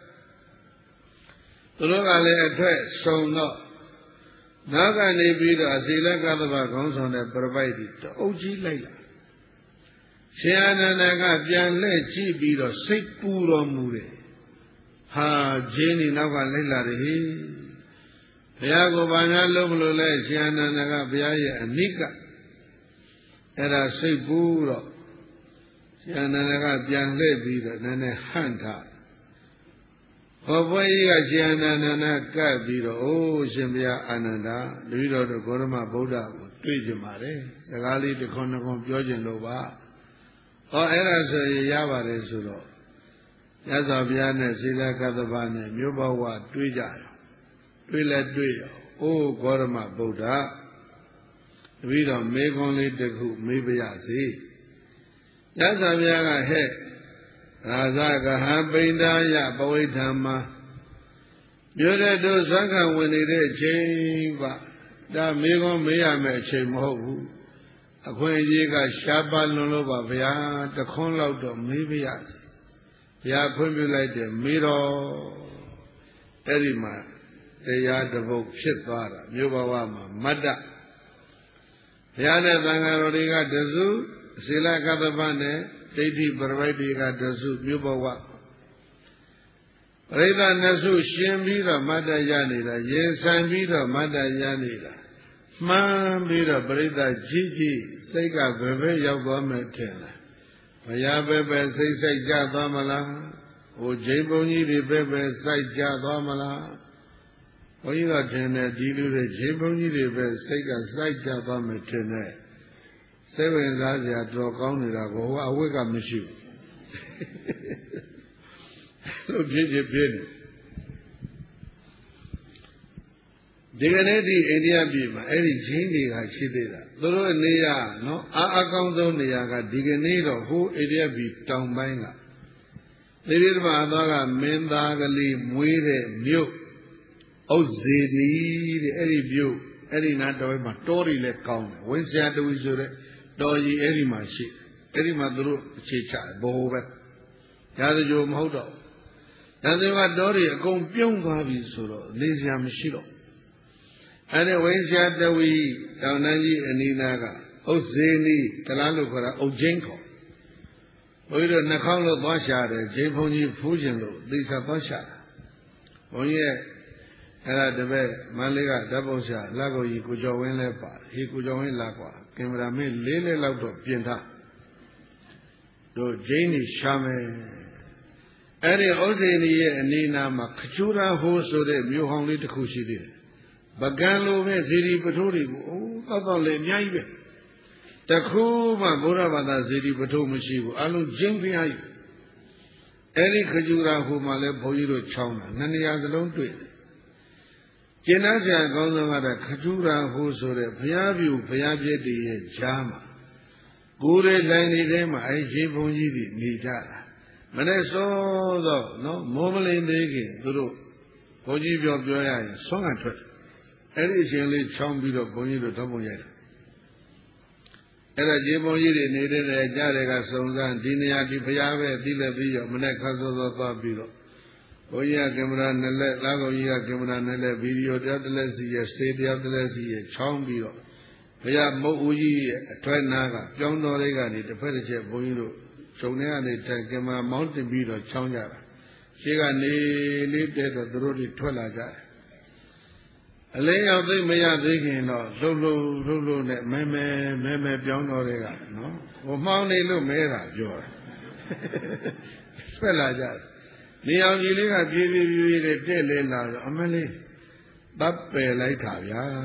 သူတို့ကလည်းအထွက်ဆုံးတော့နောက်ကနေပြီးတော့အစီလကတ္တပခေါင်းဆောင်တဲ့ပရပိုက်ကြီးတအုပ်ကြီးလိုက်လာရှင်အာနန္ဒကပြန်လှည့်ကြည့်ပြီးတော့စိတ်ပူတော်မူတယ်ဟာဂျင်းဒီနောက်ကလိုက်လာတယ်ဟိဘုရားကိုဘာများလုပ်မလို့လဲရှင်အာနန္ဒကဘုရားရဲ့အနိကအဲ့ဒါစိတ်ပူတော့ရှင်အာနန္ဒကပြန်လှည့်ပြီးတော့နည်းနည်းဟန့်ထားဟောဘွယ်ကြီးကရှင်အာနန္ဒကပ်ပြီးတော့အိုးရှင်ဘုရားအာနန္ဒတပည့်တော်တို့ဂေါရမဗုဒ္ဓကိုတွေ့ကြပါတယ်စကားလေးတစ်ခွန်းပြောကျင်လို့ပါဟောအဲ့ဒါဆိုရင်ရပါတယ်ဆိုတော့ညဇာဘုရားနဲ့ศีลကတ္တပနဲ့မြို့ဘဝတွေ့ကြရောတွေ့လဲတွေ့ရောအိုးဂေါရမဗုဒ္ဓတပည့်တော်မေခွန်းလေးတစ်ခုမေးပါရစေညဇာဘုရားကဟဲ့ရာဇကဟံပိန္ဒာယပဝိဓမ္မာမြို့တဲ့တို့ဇွမ်းခံဝင်နေတဲ့အချိန်ပါဒါမေခွန်းမေးရမယ့်အချိန်မဟုတ်ဘူးအခွင့်အရေးကရှားပါလွန်လို့ပါဗျာတခွန်းလောက်တော့မေးပါရစေဘုရားဖွင့်ပြလိုက်တယ်မေးတော့အဲ့ဒီမှာတရားတစ်ပုဒ်ဖြစ်သွားတာမြို့ဘဝမှာမတ္တဘုရားနဲ့သံဃာတော်တွေကတစုศีลကတ္တပနဲ့ဒိဋ္ဌိပရပိုက်တွေကတစုမြို့ဘဝပရိသတ်နှစ်စုရှင်ပြီးတော့မတ္တရနေတာရင်ဆိုင်ပြီးတော့မတ္တရနေတာမှန်ပြီးတော့ပရိသတ်ကြီးစိတ်ကဘယ်ဘက်ရောက်သွားမယ်ထင်လားဘုရားပဲစိတ်ဆိုင်ကြသွားမလားဟိုဂျိမ်းဘုန်းကြီးတွေပဲစိုက်ကြသွားမလားဘုန်းကြီးကထင်တယ်ဒီလူတွေဂျိမ်းဘုန်းကြီးတွေပဲစိတ်ကစိုက်ကြသွားမယ်ထင်တယ်စိတ်ဝင်စားစရာတော်ကောင်းနေတာကိုဟိုအဝိကမရှိဘူးလို့ဖြစ်နေဒီကနေ့ဒီအိန္ဒိယပြည်မှာအဲ့ဒီဂျင်းတွေကရှိသေးတာသူတို့နေရနော်အကောင်းဆုံးနေရာကဒီကနေ့တော့ဟိုအိန္ဒိယပြည်တောင်ပိုင်းကသေရဓမ္မအသောကမင်းသားကလေးမွေးတဲ့မြို့ဥဇေနီတဲ့အဲ့ဒီမြို့ Eri na doi ma tori le kaun. When se adu isure doi eri ma shi. Eri ma duru chicha bobe. Yada jo maudo. Yada ma dori akong pyong kabi suro. Lezia mishiro. Ane when se adu taunanji aninaga. Ozeni talalu kora ojenko. Oiro nakang lo dwashare. Jeponji fujin lo. Disa dwashare. Onye era debe Malega Dabosha Lago yi Kujawin lepa. He Kujawin lagwa. Cameraman lele lauto pienta. Do Jani Shame. Eri Ozeni ye anina ma Kachura ho so de Mu Hong Li Takushi did. Bagalo me Ziri Paturi. Oh, Taton le Nyaibe. Takuma Buravada Ziri Patu Mashibu. Alu Jimpi. Eri Kajura who Male Poiro Chona, Nania the Lone Tree. Jenazia Gonzamada Kajura who so the Payabu, Payabdi, Jama. Gure Lani Rema, I Jipunji, Nija. Maneso, no, mobile in the again, Duru, Pojibio Joya, Song and Twit. Eri Chili Chombido, Bonito Tomoyet. Era Jimonji needed a Jarega Songa, Dinia di Payave, Dilabio, Manecaso Tabilo. Oya Camera Nelle, Lagoya Camera Nelle, Video Delesi, State of Delesi, Chombio. Paya Mouyi, Twanaga, John Norega, the Pediche Bonito, Chonea, the Camera Mountain Beetle, Chonga. She got lived at the road in Twalaga. A lay out the Maya digging or Lulu, Meme, John Orega, no? Or Mounty Lumera, Joy. Spell like that. Neon Yiliga gave you a daily love, Amelie. Bappe later,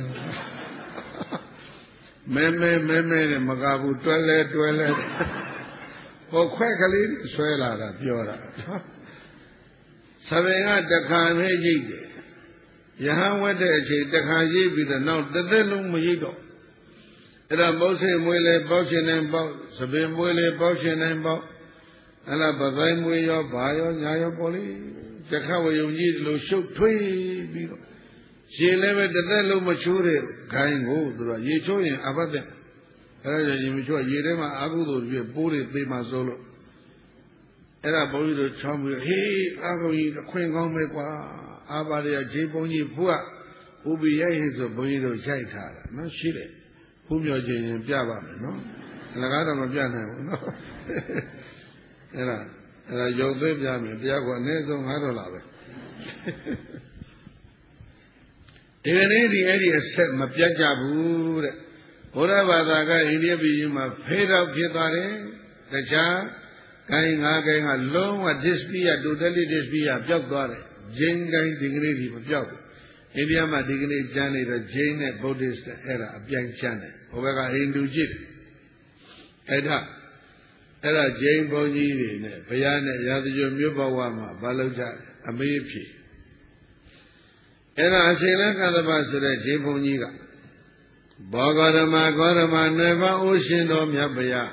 Meme, Magabu, toilet. Oh, quackly, swella, Piora. Saving the Kame. Yahan went the Kaji with the note, the Delum Mujido. There are Mose Mule, Boshin and Bow, Sabin Mule, Boshin and Bow, and a Bazai Muyo, Bayo, Nyayo Poli, Jakawa Yunji, shoot Tui. She left the Delum Mature, Kain Wood, Yichoin, Abadem. Raja Yimicho, Yerema Agudo, be a bully, Lima Solo. Era Boy Chum, he, Agoy, the Queen Gomekwa. Abadia Jiboni Pua, who be his Bonito Jaitara, no Chile, whom you're in Java, no? And I got him a piano, no? And I Joseph Yami, Diago Nezo Harolave. Even any set Mapiajabu, whatever the guy India be you my paid out Pietare, the Cha, Kain Hagang alone, what this be, a totally this be a job got it. Jain Gain dignity for job. India ma dignity Jani the Jain and Buddhist era of Yang Chane. Ovega Hindu Jit. Era Jain Bonji, Payana Yadajo Mubawama, Baloja, Amipi. Era Asena Kalabasura, Jain Bonjiga. Bogarama, never ocean of Yabaya.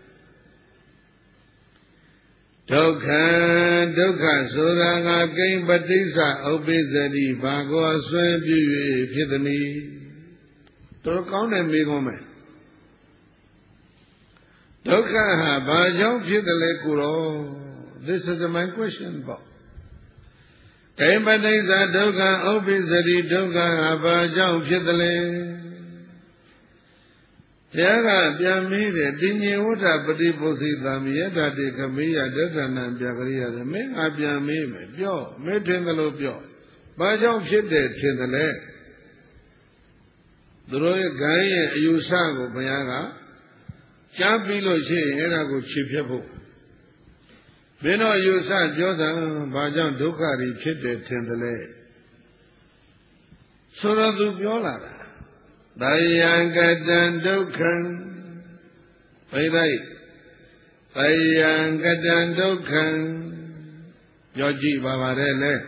Dukha Suranga Gain Batisa Obizadi Bago Swim Pithani to count and make woman. Dukha Bajam Pithale Kuro. This is my question. Gain Batisa Dukha Obizadi Dukha Bajam Pithale. Yaga Biamide, Dini Uta Padiposi Damieta de Camilla, Detan Biagaria, the men Abiame, Bio, Metenalo Bio, Bajam Shide, Chendale. The Royal Guy, Yusago, Bayaga, Champilo Che, Erago Chipiapo. Beno Yusa, Jodan, Bajam Dukari, Chide, Chendale. Sura Dubiola. Dayangatan Dukhan Payday Dayangatan Dukhan Yoji Bavarele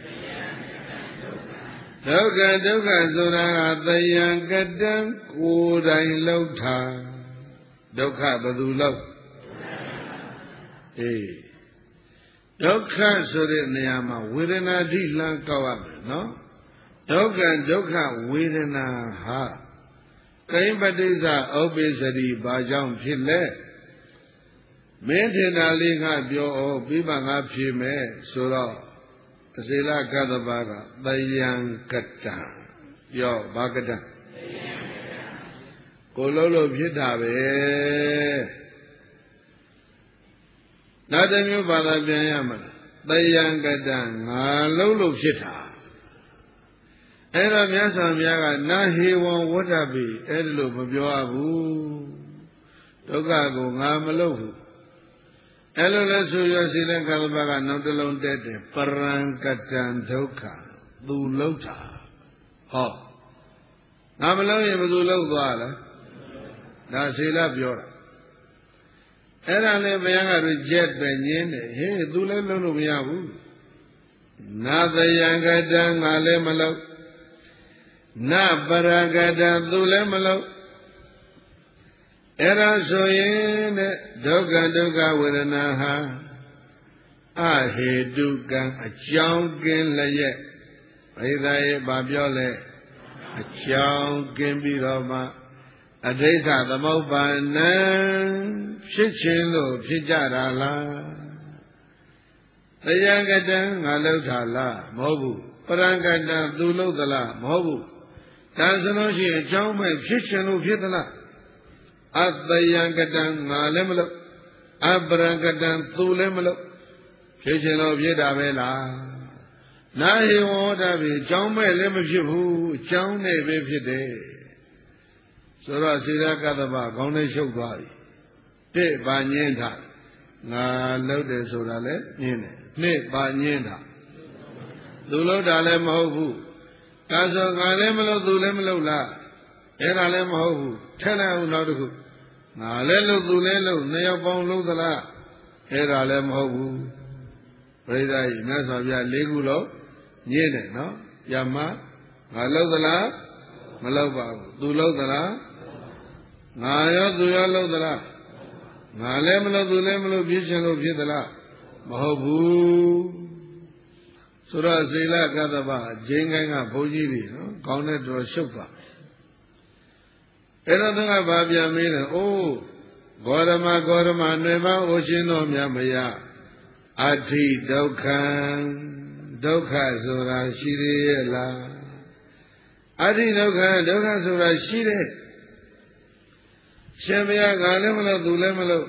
Dukhan Sura Dayangatan Kudain Lota Dukha Badulov Dukha Sura Niyama Wirana Dilan Kawam, no? ဒုက္ခဝေဒနာဟာကိဉ္ပတိစ္ဆဥပ္ပိစတိဘာကြောင့်ဖြစ်လဲမင်းထင်တာလေးငါပြောအောင်ပြီးမှငါဖြေမယ်ဆိုတော့အစေလကတ္တဗကတယံကတံပြောဘာကတံကိုလို့ဖြစ်တာပဲနောက်တစ်မျိုးဘာသာပြန်ရမလားတယံကတံငါလို့ဖြစ်တာအဲ့တော့မြတ်စွာဘုရားကနာဟေဝံဝဋ္ဌပိအဲ့ဒီလိုမပြောရဘူးဒုက္ခကိုငါမလုပ်ဘူးအဲ့လိုလဲဆိုရစီတဲ့ကတ္တဗကနောက်တစ်လုံးတက်တယ်ပရံကတံဒုက္ခသူလုပ်တာဟောငါမလုပ်ရင်ဘယ်သူလုပ်သွားလဲဒါစီလပြောတာအဲ့ဒါနဲ့ဘုရားက reject ပဲညင်းတယ်ဟေးသူလည်းလုပ်လို့မရဘူးနာတယံကတံငါလည်းမလုပ်နပရဂတံသူလည်းမလုပ်အဲ့ဒါဆိုရင်တဲ့ဒုက္ခဝေဒနာဟာအဟေတုကံအကြောင်းကင်းလျက်ဘိဓာရဲ့ဗာပြောလဲအကြောင်းကင်းပြီးတော့မှအဋ္ဌိစ္စသမုပ္ပါဏံဖြစ်ခြင်းလို့ဖြစ်ကြတာလားတယံကတံငါလောက်တာလားမဟုတ်ဘူးပရံကတံသူလောက်သလားမဟုတ်ဘူးဒါဆိုလို့ရှိရင်အကြောင်းမဲ့ဖြစ်ခြင်းလို့ဖြစ်သလားအတယံကတံငါလည်းမလုပ်အပရံကတံသူလည်းမလုပ်ဖြစ်ခြင်းလို့ဖြစ်တာပဲလားနာဟေဝောတာပြီအကြောင်းမဲ့လည်းမဖြစ်ဘူးအကြောင်းနဲ့ပဲဖြစ်တယ်ဆိုတော့စေတကတ္တဗခေါင်းနဲ့ရှုပ်သွားပြီတဲ့ဗာညင်းတာငါလုပ်တယ်ဆိုတာလည်းညင်းတယ်နှစ်ဗာညင်းတာသူလုပ်တာလည်းမဟုတ်ဘူးဒါဆိုငါလည်းမလုပ်သူလည်းမလုပ်လားအဲ့ဒါလည်းမဟုတ်ဘူးထက်လိုက်အောင်နောက်တစ်ခုငါလည်းလုပ်သူလည်းလုပ်နှစ်ယောက်ပေါင်းလုပ်သလားအဲ့ဒါလည်းမဟုတ်ဘူးပရိသတ်ကြီးမြတ်စွာဘုရား၄ခုလုံးညင်းတယ်နော်ယမငါလုပ်သလားမလုပ်ပါဘူးသူလုပ်သလားငါရောသူရောလုပ်သလားငါလည်းမလုပ်သူလည်းမလုပ်ဖြစ်ခြင်းလို့ဖြစ်သလားမဟုတ်ဘူးဆိုတော့စေလကတ္တဗအကျဉ်းကိုင်းကဘုန်းကြီးတွေနော်ကောင်းတဲ့တော်ရှုပ်သွားအဲ့တော့သူကဗာပြန်မေးတယ်အိုးဂေါရမနွယ်ပေါင်းအိုရှင်တော်မြတ်မယအဋ္ဌိဒုက္ခံဒုက္ခဆိုတာရှိသေးရဲ့လားအဋ္ဌိဒုက္ခဆိုတာရှိတယ်ရှင်ဘုရားကလည်းမလို့သူလည်းမလို့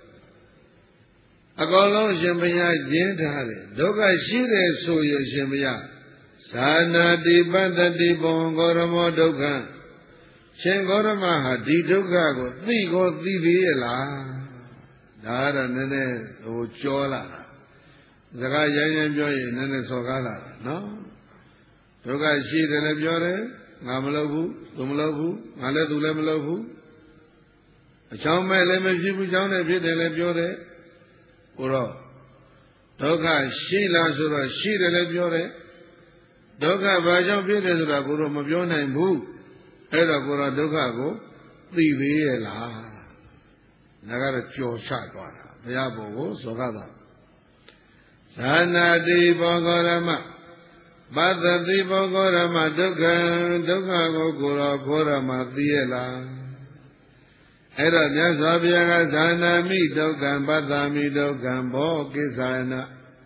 အကောင်လုံးရှင်ဘုရားကျင်းထားတယ်ဒုက္ခရှိတယ်ဆိုရရှင်ဘုရားဇာနာတိပတ္တိဘောဂေါရမောဒုက္ခရှင်ဂေါရမဟာဒီဒုက္ခကိုသိသေးရဲ့လားဒါကတော့နည်းနည်းဟိုကြောလာတာစကားရိုင်းပြောရင်နည်းနည်းစော်ကားလာတာနော်ဒုက္ခရှိတယ်လည်းပြောတယ်ငါမလုပ်ဘူးသူမလုပ်ဘူးငါလည်းသူလည်းမလုပ်ဘူးအချောင်းမဲ့လည်းမဖြစ်ဘူးအချောင်းနဲ့ဖြစ်တယ်လည်းပြောတယ်ကိုတော့ဒုက္ခရှိလားဆိုတော့ရှိတယ်လည်းပြောတယ်ဒုက္ခဘာကြောင့်ဖြစ်တယ်ဆိုတာကိုတော့မပြောနိုင်ဘူးအဲ့တော့ကိုတော့ဒုက္ခကိုသိသေးရဲ့လားဒါကတော့ကြော်ချသွားတာဘုရားဘုံကိုသောကသာဇာနာတိဘောဂေါရမပတ္တိဘောဂေါရမဒုက္ခကိုကိုတော့ဂေါရမသိရဲ့လားအဲ့တော့မြတ်စွာဘုရားကဇာနာမိဒုက္ခံပတ္တမိဒုက္ခံဘောကိစ္ဆာန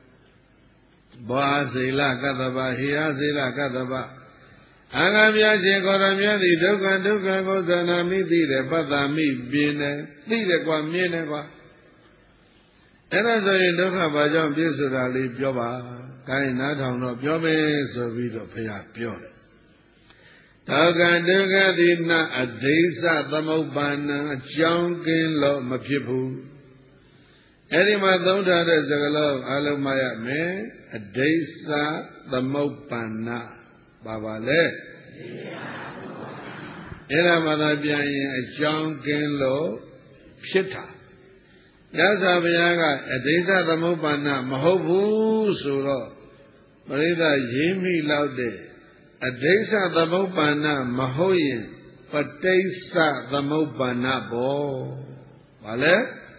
ဘောစေလကတ္တဗဟိယစေလကတ္တဗအင်္ဂါပြခြင်းခေါ်ရမြတ်သည်ဒုက္ခကိုဇာနာမိသိတယ်ပတ္တမိပြင်းတယ်သိတယ်ကွာမြင်တယ်ကွာအဲ့ဒါဆိုရင်ဒုက္ခဘာကြောင့်ပြည့်ဆိုတာလေးပြောပါခိုင်းနားထောင်တော့ပြောမယ်ဆိုပြီးတော့ဘုရားပြောတယ်ဒုက္ခသည်နာအဋ္ဌိစ္စသမုပ္ပါဏံအကြောင်းကင်းလို့မဖြစ်ဘူးအဲ့ဒီမှာသုံးထားတဲ့စကားလုံးအလုံးမရမယ်အဋ္ဌိစ္စသမုပ္ပါဏပါလေအဲ့ဒါမှသာပြန်ရင်အကြောင်းကင်းလို့ဖြစ်တာမြတ်စွာဘုရားကအဋ္ဌိစ္စသမုပ္ပါဏမဟုတ်ဘူးဆိုတော့ပရိသတ်ရေးမိလောက်တဲ့အဋ္ဌိစ္စသမုပ္ပါဏမဟုတ်ရင်ပဋိစ္စသမုပ္ပါဏပေါ့ဘာလဲ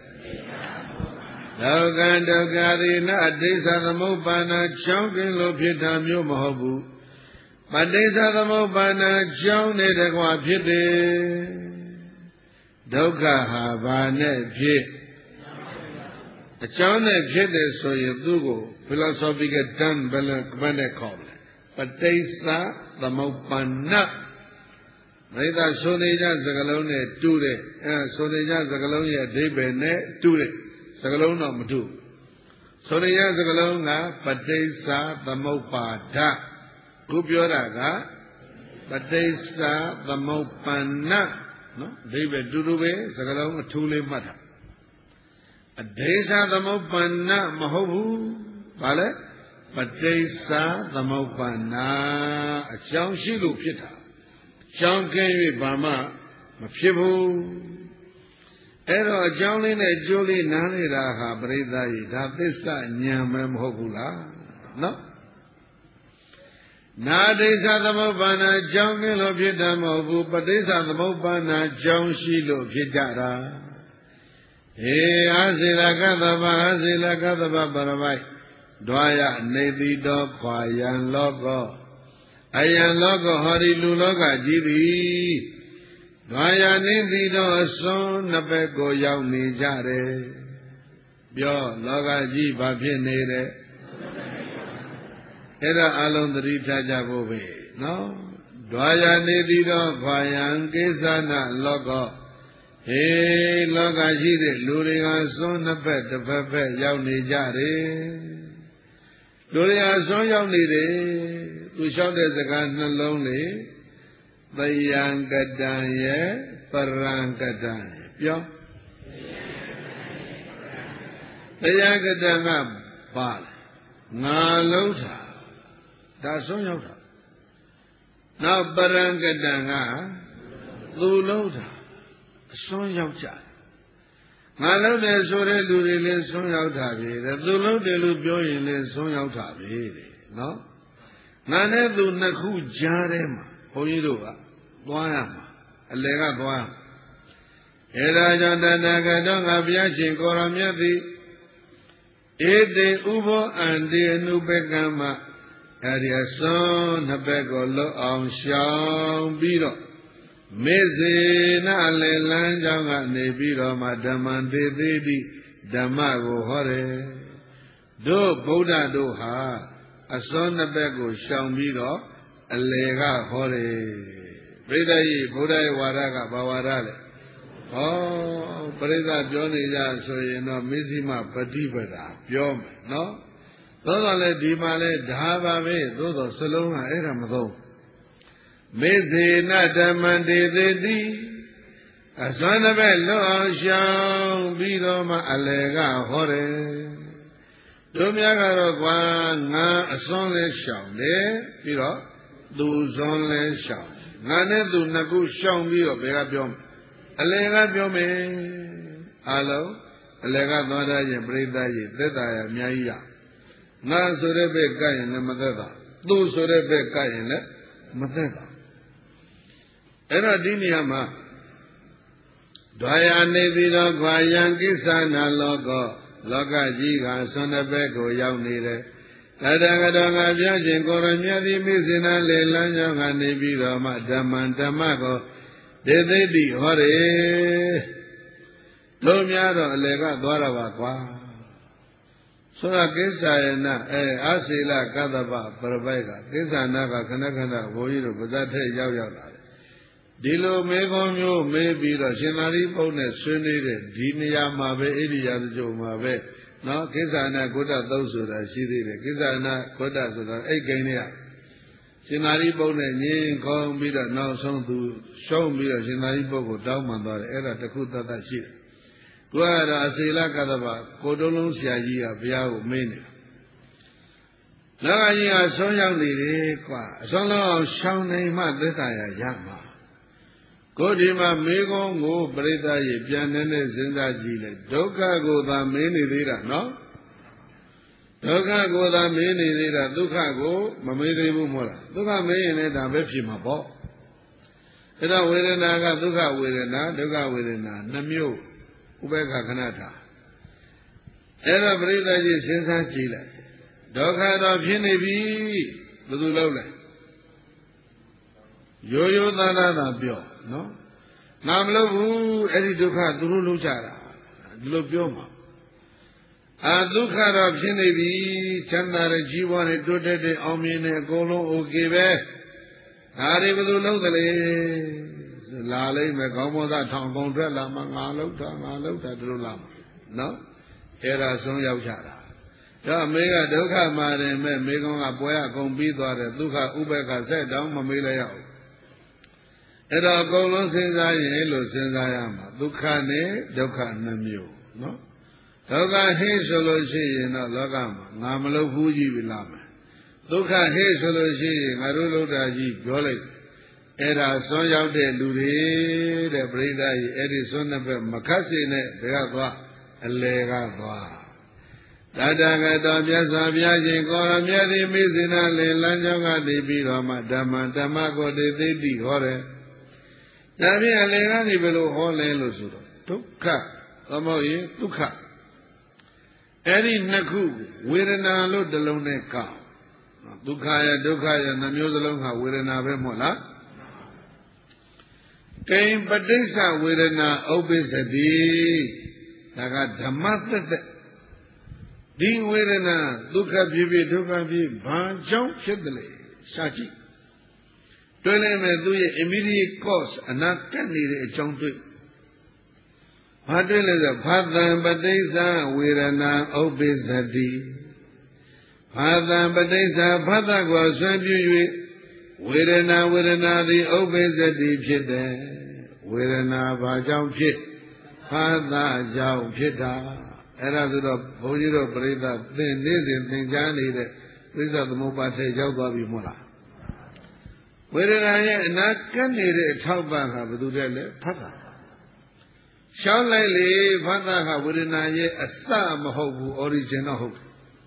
ဒုက္ခသည်နာအဋ္ဌိစ္စသမုပ္ပါဏချောင်းကင်းလို့ဖြစ်တာမျိုးမဟုတ်ဘူးပတိစ္ဆသမုပ္ပါဒအကြောင်းနဲ့တကွာဖြစ်တယ်ဒုက္ခဟာဘာနဲ့ဖြစ်အကြောင်းနဲ့ဖြစ်တယ်ဆိုရင်သူ့ကို philosophical term ဘယ်နဲ့ခေါ်လဲပတိစ္ဆသမုပ္ပါဒပရိသတ်ဆိုနေကြစကားလုံးနဲ့တူတယ်ဆိုနေကြစကားလုံးရဲ့အဓိပ္ပာယ်နဲ့တူတယ်စကားလုံးတော့မတူဆိုနေကြစကားလုံးကပတိစ္ဆသမုပ္ပါဒခုပြောတာကပတိစ္ဆသမုပ္ပါဒနော်အဓိပ္ပာယ်တူတူပဲစကားလုံးအထူးလေးမှတ်တာအဓိစ္ဆသမုပ္ပါဒမဟုတ်ဘူးဘာလဲပတိစ္ဆသမုပ္ပါဒအကြောင်းရှိလို့ဖြစ်တာကြောင်းကဲ၍ဘာမှမဖြစ်ဘူးအဲ့တော့အကြောင်းလေးနဲ့အကျိုးလေးနားနေတာဟာပရိသတ်ကြီးဒါသစ္စာဉာဏ်ပဲမဟုတ်ဘူးလားနော်နာဒိဋ္ဌသမုပ္ပါဒအကြောင်းကဲလို့ဖြစ်တာမဟုတ်ဘူးပဋိစ္စသမုပ္ပါဒအကြောင်းရှိလို့ဖြစ်ကြတာအာဇိလကသဗ္ဗအာဇိလကသဗ္ဗပရပိုက်ဒွါယနေတိတောခွာယံလောကောအယံလောကဟောဒီလူလောကကြီးသည်ဒွါယနေတိတောအစွန်းနှစ်ဘက်ကိုရောက်နေကြတယ်ပြောလောကကြီးဘာဖြစ်နေတယ်အဲ့ဒါအလုံးသတိထားကြဖို့ပဲနော်ဒွါယနေတိတောခွာယံကိစ္စနာလောကောဟေးလောကရှိတဲ့လူတွေကစွန်းနှစ်ဘက်တစ်ဖက်ရောက်နေကြတယ်လူတွေဟာစွန်းရောက်နေတယ်သူလျှောက်တဲ့စကားနှလုံးလေသယံကတံရဲ့ပရံကတံပြောသယံကတံကပါလေငါလုံးတာဒါစွန်းရောက်တာနောက်ပရံကတံကသူလုံးတာအစွန်းရောက်ကြတယ်ငါလုံးတယ်ဆိုတဲ့လူတွေလည်းစွန်းရောက်တာပဲတဲ့သူလုံးတယ်လို့ပြောရင်လည်းစွန်းရောက်တာပဲတဲ့နော်ငါနဲ့သူနှစ်ခုကြားထဲမှာဘုန်းကြီးတို့ကသွားရမှာအလယ်ကသွားအဲ့ဒါကြောင့်တဏ္ဍကတော့ငါဘုရားရှင်ကိုရောမြတ်သည်ဧတေဥဘောအန္တိအနုပကမ္မအဲ့ဒီအစွန်းနှစ်ဘက်ကိုလွတ်အောင်ရှောင်ပြီးတော့မေဇေနလေလမ်းကြောင်းကနေပြီးတော့မှဓမ္မံတေသေးတိဓမ္မကိုဟောတယ်တို့ဗုဒ္ဓတို့ဟာအစွန်းနှစ်ဘက်ကိုရှောင်ပြီးတော့အလေကဟောတယ်ပြိဿကြီးဗုဒ္ဓရဲ့ဝါဒကဘာဝါဒလဲဟောပရိသတ်ပြောနေကြဆိုရင်တော့မေဇိမပฏิပဒါပြောမယ်နော်သို့တော်လည်းဒီမှာလဲဒါပါပဲသို့တော်စလုံးကအဲ့ဒါမသုံးမေဇေနဓမ္မံတေသေးတိအစွမ်းတစ်ဘက်လွတ်အောင်ရှောင်ပြီးတော့မှအလေကဟောတယ်တို့များကတော့ကွာငါအစွန်းလဲရှောင်တယ်ပြီးတော့သူစွန်းလဲရှောင်ငါနဲ့သူနှစ်ခုရှောင်ပြီးတော့ဘယ်ကပြောမလဲအလေကပြောမယ်အလုံးအလေကသွားတတ်ရင်ပြိဿကြီးသက်သာရအများကြီးရငါဆိုတဲ့ဘက်ကရင်လည်းမသက်သာသူဆိုတဲ့ဘက်ကရင်လည်းမသက်သာအဲ့တော့ဒီနေရာမှာဒွါယနေတိတော်ခွာယံကိစ္စနာလောကောလောကကြီးကဆွမ်းတစ်ဘက်ကိုရောက်နေတယ်တတကတော်ငါပြောခြင်းကိုရမြတ်သည်မိစေနာလေလမ်းကြောင်းကနေပြီးတော့မှဓမ္မံဓမ္မကိုဒေသိတိဟောတယ်တို့များတော့အလေကသွားတာပါကွာဆိုတော့ကိစ္စယနာအာศีလကသဗ္ဗပရပိုက်ကကိစ္စနာကခဏခဏဘုန်းကြီးတို့ဗဇတ်ထက်ရောက်လာတယ်ဒီလိုမေခွန်မျိုးမေးပြီးတော့ရှင်သာရိပုတ္တနဲ့ဆွေးနွေးတဲ့ဒီနေရာမှာပဲဣရိယာပုမှာပဲနော်ကိစ္စနာဂုတ္တသုတ်ဆိုတာရှိသေးတယ်ကိစ္စနာဂုတ္တဆိုတာအဲ့ကိန်းလေးကရှင်သာရိပုတ္တနဲ့ညင်ခုံပြီးတော့နောက်ဆုံးသူရှုံးပြီးတော့ရှင်သာရိပုတ္တကိုတောင်းပန်သွားတယ်အဲ့ဒါတခုတတ်တတ်ရှိတယ်ကိုကတော့အစေလကသဗ္ဗကိုတုံးလုံးဆရာကြီးကဘုရားကိုမင်းနေတာလောကကြီးကဆုံးရောက်နေတယ်ကွာအဆုံးလုံးအောင်ရှောင်းနေမှသက်သာရမှာကိုဒီမှာမေကုန်းကိုပရိသတ်ရေပြန်နေစဉ်းစားကြည့်လေဒုက္ခကိုသာမင်းနေသေးတာနော်ဒုက္ခကိုသာမင်းနေသေးတာဒုက္ခကိုမမေးသေးဘူးမဟုတ်လားဒုက္ခမင်းရင်လည်းဒါပဲဖြစ်မှာပေါ့အဲ့တော့ဝေဒနာကဒုက္ခဝေဒနာဒုက္ခဝေဒနာနှမျိုးဥပေက္ခခဏထားအဲ့တော့ပရိသတ်ကြီးစဉ်းစားကြည့်လိုက်ဒုက္ခတော့ဖြစ်နေပြီဘယ်သူလုပ်လဲရိုးရိုးသားသားသာပြောနော်ငါမလုပ်ဘူးအဲ့ဒီဒုက္ခသူတို့လုပ်ကြတာဒီလိုပြောမှာဒုက္ခတော့ဖြစ်နေပြီချမ်းသာတဲ့ជីវနဲ့တိုးတက်တဲ့အောင်မြင်တဲ့အကုန်လုံးโอเคပဲဒါတွေဘယ်လိုလုပ်သလဲလာလိမ့်မယ်ခေါင်းမောသားထောင်ကုန်ထွက်လာမှငါလုပ်တာဒီလိုလာမှာနော်အဲ့ဒါဆုံးရောက်ကြတာတော့မေကဒုက္ခမှာတယ်မဲ့မေကောင်းကပွဲအကုန်ပြီးသွားတယ်ဒုက္ခဥပ္ပခဆက်တောင်းမမေးလိုက်ရအောင်အဲ့တော့အကုန်လုံးစဉ်းစားရင်လို့စဉ်းစားရမှာဒုက္ခနဲ့ဒုက္ခနှမျိုးနော်ဒုက္ခဟိဆိုလို့ရှိရင်တော့လောကမှာငါမလုပ်ဘူးကြီးပြီလားမယ်ဒုက္ခဟိဆိုလို့ရှိရင်ငါတို့လုပ်တာကြီးပြောလိုက်အဲ့ဒါစွန့်ရောက်တဲ့လူတွေတဲ့ပြိဿကြီးအဲ့ဒီစွန့်နှစ်ဘက်မခတ်စေနဲ့ဘယ်ကသွားအလေကသွားတတဂတောမြတ်စွာဘုရားရှင်ကိုရမြတ်သည်မိစေနာလင်လမ်းကြောင်းကနေပြီးတော့မှဓမ္မကိုတေသိတိဟောတယ်ဒါဖြင့်အလေကနေဘယ်လိုဟောလဲလို့ဆိုတော့ဒုက္ခသမုတ်ရင်ဒုက္ခအဲ့ဒီနှစ်ခုဝေဒနာလို့တစ်လုံးနဲ့ကောက်ဒုက္ခရဲ့ဒုက္ခရဲ့နှမျိုးစလုံးကဝေဒနာပဲမဟုတ်လားကိဉ္ပဋိစ္စဝေဒနာဥပ္ပစ္စတိဒါကဓမ္မသက်သက်ဒီဝေဒနာဒုက္ခဖြစ်ဖြစ်ဒုက္ခဖြစ်ဘာကြောင့်ဖြစ်တယ်လဲရှာကြည့်တွေ့လိုက်မယ်သူရဲ့ immediate cause အနာကပ်နေတဲ့အကြောင်းတွေ့ဘာတွေ့လဲဆိုဘာသံပဋိစ္စဝေဒနာဥပ္ပစ္စတိဘာသံပဋိစ္စဘာသကိုဆွဲပြု၍ဝေဒနာသည်ဥပ္ပစ္စတိဖြစ်တယ်ဝေဒနာဘာကြောင့်ဖြစ်ဘာသကြောင့်ဖြစ်တာအဲ့ဒါဆိုတော့ဘုန်းကြီးတို့ပြိဿသင်နေ့စဉ်သင်ကြားနေတဲ့ပြိဿသမုပ္ပါဒ်ထဲရောက်သွားပြီမဟုတ်လားဝေဒနာရဲ့အနာကပ်နေတဲ့အထောက်ပံ့ကဘယ်သူတဲ့လဲဖတ်တာရှောင်းလိုက်လေဖတ်တာကဝေဒနာရဲ့အစမဟုတ်ဘူး origin တော့ဟုတ်တယ်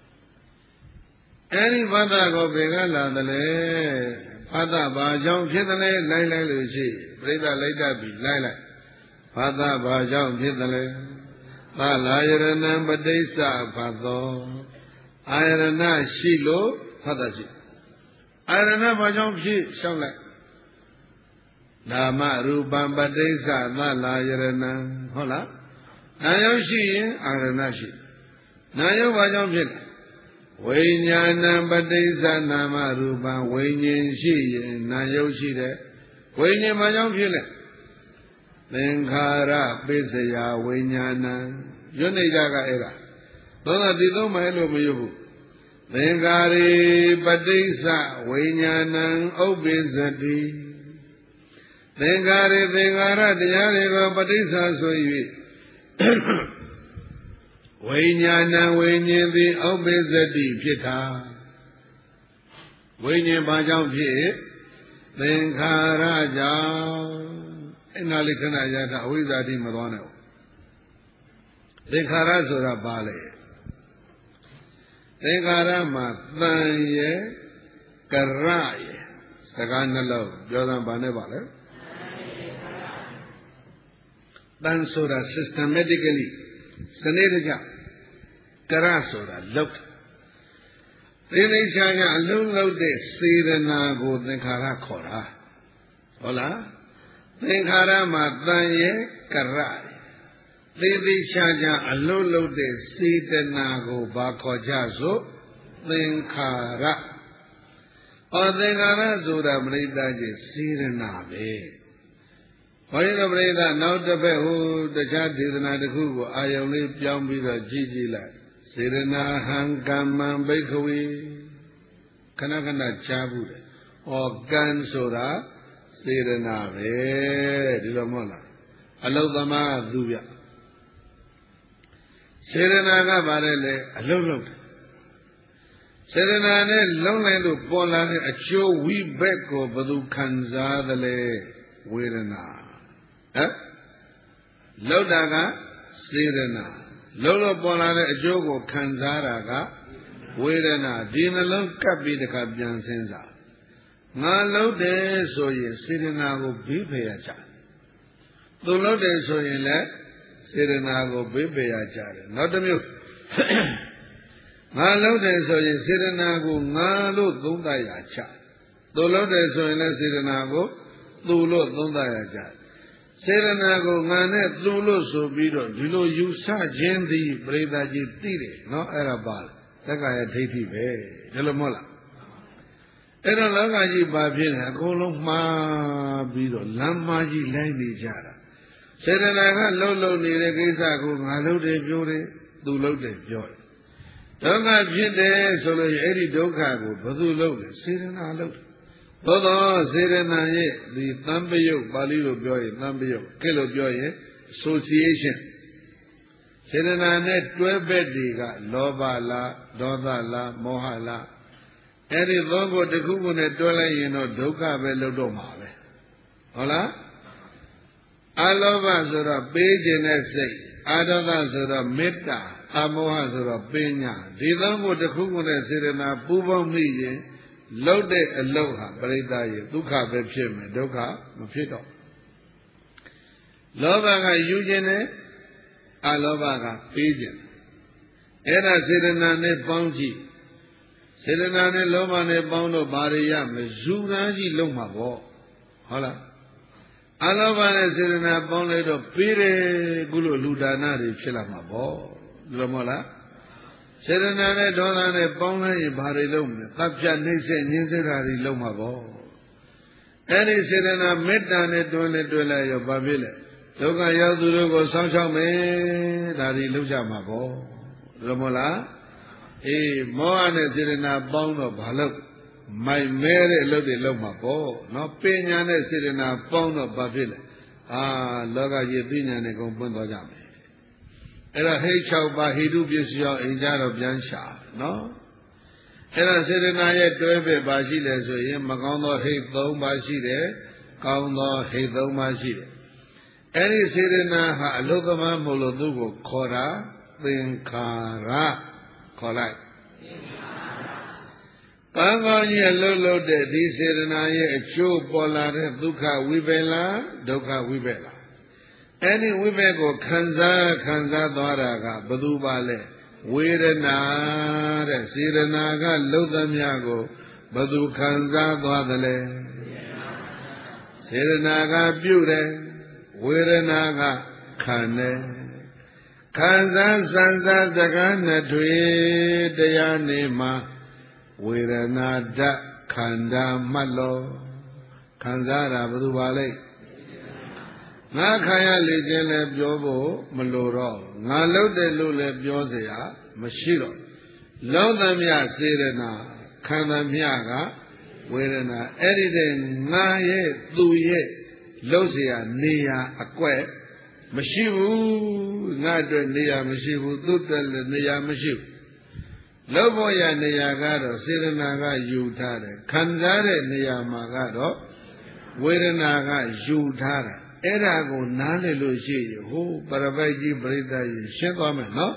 အဲ့ဒီဖတ်တာကိုဘယ်ကလာသလဲဖတ်တာဘာကြောင့်ဖြစ်သလဲလိုက်လို့ရှိပြိဿလိုက်တတ်ပြီလိုက်ဖတ်တာဘာကြောင့်ဖြစ်သလဲသလာယရဏံပဋိစ္စဖတ်သောအာယရဏရှိလို့ဖတ်တာရှိအာရဏဘာကြောင့်ဖြစ်ရှောက်လိုက်နာမရူပံပဋိစ္စသလာယရဏံဟုတ်လားနာယုတ်ရှိရင်အာရဏရှိနာယုတ်ဘာကြောင့်ဖြစ်လဲဝိညာဏံပဋိစ္စနာမရူပံဝိညာဉ်ရှိရင်နာယုတ်ရှိတယ်ဝိညာဉ်ဘာကြောင့်ဖြစ်လဲသင်္ခါရပိစယဝိညာဏံရွတ်နေကြကအဲ့ဒါသုံးသတိသုံးမယ်လို့မရွတ်ဘူးသင်္ခါရိပဋိစ္စဝိညာဏံဥပ္ပစ္စတိသင်္ခါရိသင်္ခါရတရားတွေကိုပဋိစ္စဆို၍ဝိညာဏဝိညာဉ်သည်ဥပ္ပစ္စတိဖြစ်တာဝိညာဉ်ဘာကြောင့်ဖြစ်သင်္ခါရကြောင့်အဲ့နာလေးခဏရတာအဝိဇ္ဇာတိမသွားနဲ့သင်္ခါရဆိုတာဘာလဲသင်္ခါရမှာတန်ရဲ့ကရရဲ့စကားနှလုံးပြောတာဘာနဲ့ပါလဲတန်ဆိုတာ systematically စနစ်တကျကရဆိုတာလောက်သိသိချာချာအလုံးလောက်တဲ့စေတနာကိုသင်္ခါရခေါ်တာဟုတ်လားသင်္ခါရမှာတန်ရဲ့ကရသေသေးချာချာအလုံးလုံးတဲ့စေတနာကိုဘာခေါ်ကြဆိုသင်္ခါရသင်္ခါရဆိုတာပရိသတ်ကြီးစေတနာပဲဘုန်းကြီးတို့ပရိသတ်နောက်တစ်ဖက်ဟိုတခြားဒေသနာတစ်ခုကိုအာယုံလေးပြောင်းပြီးတော့ကြည့်ကြည့်လိုက်စေတနာဟံကမ္မံဘိက္ခဝေခဏခဏကြားဘူးတယ်ကံဆိုတာစေတနာပဲဒီလိုမဟုတ်လားအလုသမားကသူပြစေတနာကဘာလဲလဲအလုံးလုံးတယ်စေတနာနဲ့လုံးလိုက်လို့ပေါ်လာတဲ့အကျိုးဝိဘက်ကိုဘယ်သူခံစားသလဲဝေဒနာဟမ်လောက်တာကစေတနာလုံးလို့ပေါ်လာတဲ့အကျိုးကိုခံစားတာကဝေဒနာဒီနှလုံးကပ်ပြီးတခါပြန်စဉ်းစားငါလုံးတယ်ဆိုရင်စေတနာကိုဘေးဖယ်ရကြသူလုံးတယ်ဆိုရင်လည်းစေတနာကိုဘေးပယ်ရကြတယ်နောက်တစ်မျိုးငါလုံးတယ်ဆိုရင်စေတနာကိုငါလို့သုံးသပ်ရချသူလုံးတယ်ဆိုရင်လည်းစေတနာကိုသူလို့သုံးသပ်ရကြစေရနာကိုငါနဲ့သူလို့ဆိုပြီးတော့ဒီလိုယူဆခြင်းသည်ပရိသတ်ကြီးသိတယ်နော်အဲ့ဒါပါတက္ကရာဒိဋ္ဌိပဲဒီလိုမဟုတ်လားအဲ့တော့လောကကြီးဘာဖြစ်လဲအကုန်လုံးမှားပြီးတော့လမ်းမကြီးလိုက်နေကြတာစေရနာကလှုပ်နေတဲ့ကိစ္စကိုငါလှုပ်တယ်ပြောတယ်သူလှုပ်တယ်ပြောတယ်ဒုက္ခဖြစ်တယ်ဆိုလို့အဲ့ဒီဒုက္ခကိုဘယ်သူလှုပ်လဲစေရနာလှုပ်တယ်သို့သောစေရနာရဲ့ဒီသံပယုတ်ပါဠိလိုပြောရင်သံပယုတ်ကဲလို့ပြောရင် association စေရနာနဲ့တွဲဘက်တွေကလောဘလားဒေါသလားမောဟလားအဲ့ဒီသုံးခုတစ်ခုခုနဲ့တွဲလိုက်ရင်တော့ဒုက္ခပဲလုပ်တော့မှာပဲဟုတ်လားအလောဘဆိုတော့ပေးခြင်းတဲ့စိတ်အာဒေါသဆိုတော့မေတ္တာအမောဟဆိုတော့ပညာဒီသုံးခုတစ်ခုခုနဲ့စေရနာပူးပေါင်းမိရင်လှုပ်တဲ့အလုပ်ဟာပရိသတ်ရဲ့ဒုက္ခပဲဖြစ်မယ်ဒုက္ခမဖြစ်တော့လောဘကယူခြင်းနဲ့အလောဘကပေးခြင်းအဲ့ဒါစေတနာနဲ့ပေါင်းကြည့်စေတနာနဲ့လောဘနဲ့ပေါင်းတော့ဘာတွေရမလဲယူရန်ကြီးလုံးမှာပေါ့ဟုတ်လားအလောဘနဲ့စေတနာပေါင်းလိုက်တော့ပေးတယ်ကုလို့လူဒါနတွေဖြစ်လာမှာပေါ့ဒီလိုမဟုတ်လားစေတနာနဲ့ဒေါသနဲ့ပေါင်းလိုက်ရင်ဘာတွေလုပ်မလဲသတ်ဖြတ်နှိမ့်ဆက်ညှင်းဆဲတာတွေလုပ်မှာပေါ့အဲ့ဒီစေတနာမေတ္တာနဲ့တွန်းလိုက်ရောဘာဖြစ်လဲဒုက္ခရောက်သူတို့ကိုဆောင်းချောက်မယ်ဒါတွေလုပ်ကြမှာပေါ့ဒီလိုမဟုတ်လားအေးမောဟနဲ့စေတနာပေါင်းတော့ဘာလုပ်မိုက်မဲတဲ့အလုပ်တွေလုပ်မှာပေါ့နော်ပညာနဲ့စေတနာပေါင်းတော့ဘာဖြစ်လဲလောကကြီးပညာနဲ့ကုန်ပွင့်သွားကြမယ်အဲ့ဒါဟိတ်6ပါးဟိတုပစ္စယောအိမ်ကြတော့ပြန်ရှာနော်အဲ့ဒါစေတနာရဲ့တွဲပဲပါရှိလဲဆိုရင်မကောင်းသောဟိတ်3ပါးရှိတယ်ကောင်းသောဟိတ်3ပါးရှိတယ်အဲ့ဒီစေတနာဟာအလုသမားမဟုတ်လို့သူ့ကိုခေါ်တာသင်္ခါရခေါ်လိုက်ကံကောင်းကြီးလှုပ်တဲ့ဒီစေတနာရဲ့အကျိုးပေါ်လာတဲ့ဒုက္ခဝိပယ်လားဒုက္ခဝိပယ်လားအဲ့ဒီဝိပယ်ကိုခံစားသွားတာကဘယ်သူပါလဲဝေဒနာတဲ့စေတနာကလှုပ်သမျှကိုဘယ်သူခံစားသွားသလဲစေတနာကပြုတယ်ဝေဒနာကခံတယ်ခံစားစံစားစကားနဲ့တွေတရားနေမှာဝေဒနာဓာတ်ခန္ဓာမှတ်လို့ခံစားတာဘယ်သူပါလဲငါခံရလေခြင်းလည်းပြောဖို့မလိုတော့ငါလှုပ်တယ်လို့လည်းပြောเสียမရှိတော့လောသမျှစေရနာခံသမျှကဝေဒနာအဲ့ဒီတဲ့ငါရဲ့သူရဲ့လှုပ်เสียနေရာအကွက်မရှိဘူးငါအတွက်နေရာမရှိဘူးသူ့အတွက်လည်းနေရာမရှိဘူးလှုပ်ဖို့ရနေရာကတော့စေရနာကယူထားတယ်ခံစားတဲ့နေရာမှာကတော့ဝေဒနာကယူထားတယ်အဲ့ဒါကိုနားလည်လို့ရှိရင်ဟိုပရပိုက်ကြီးပရိသတ်ကြီးရှင်းသွားမယ်နော်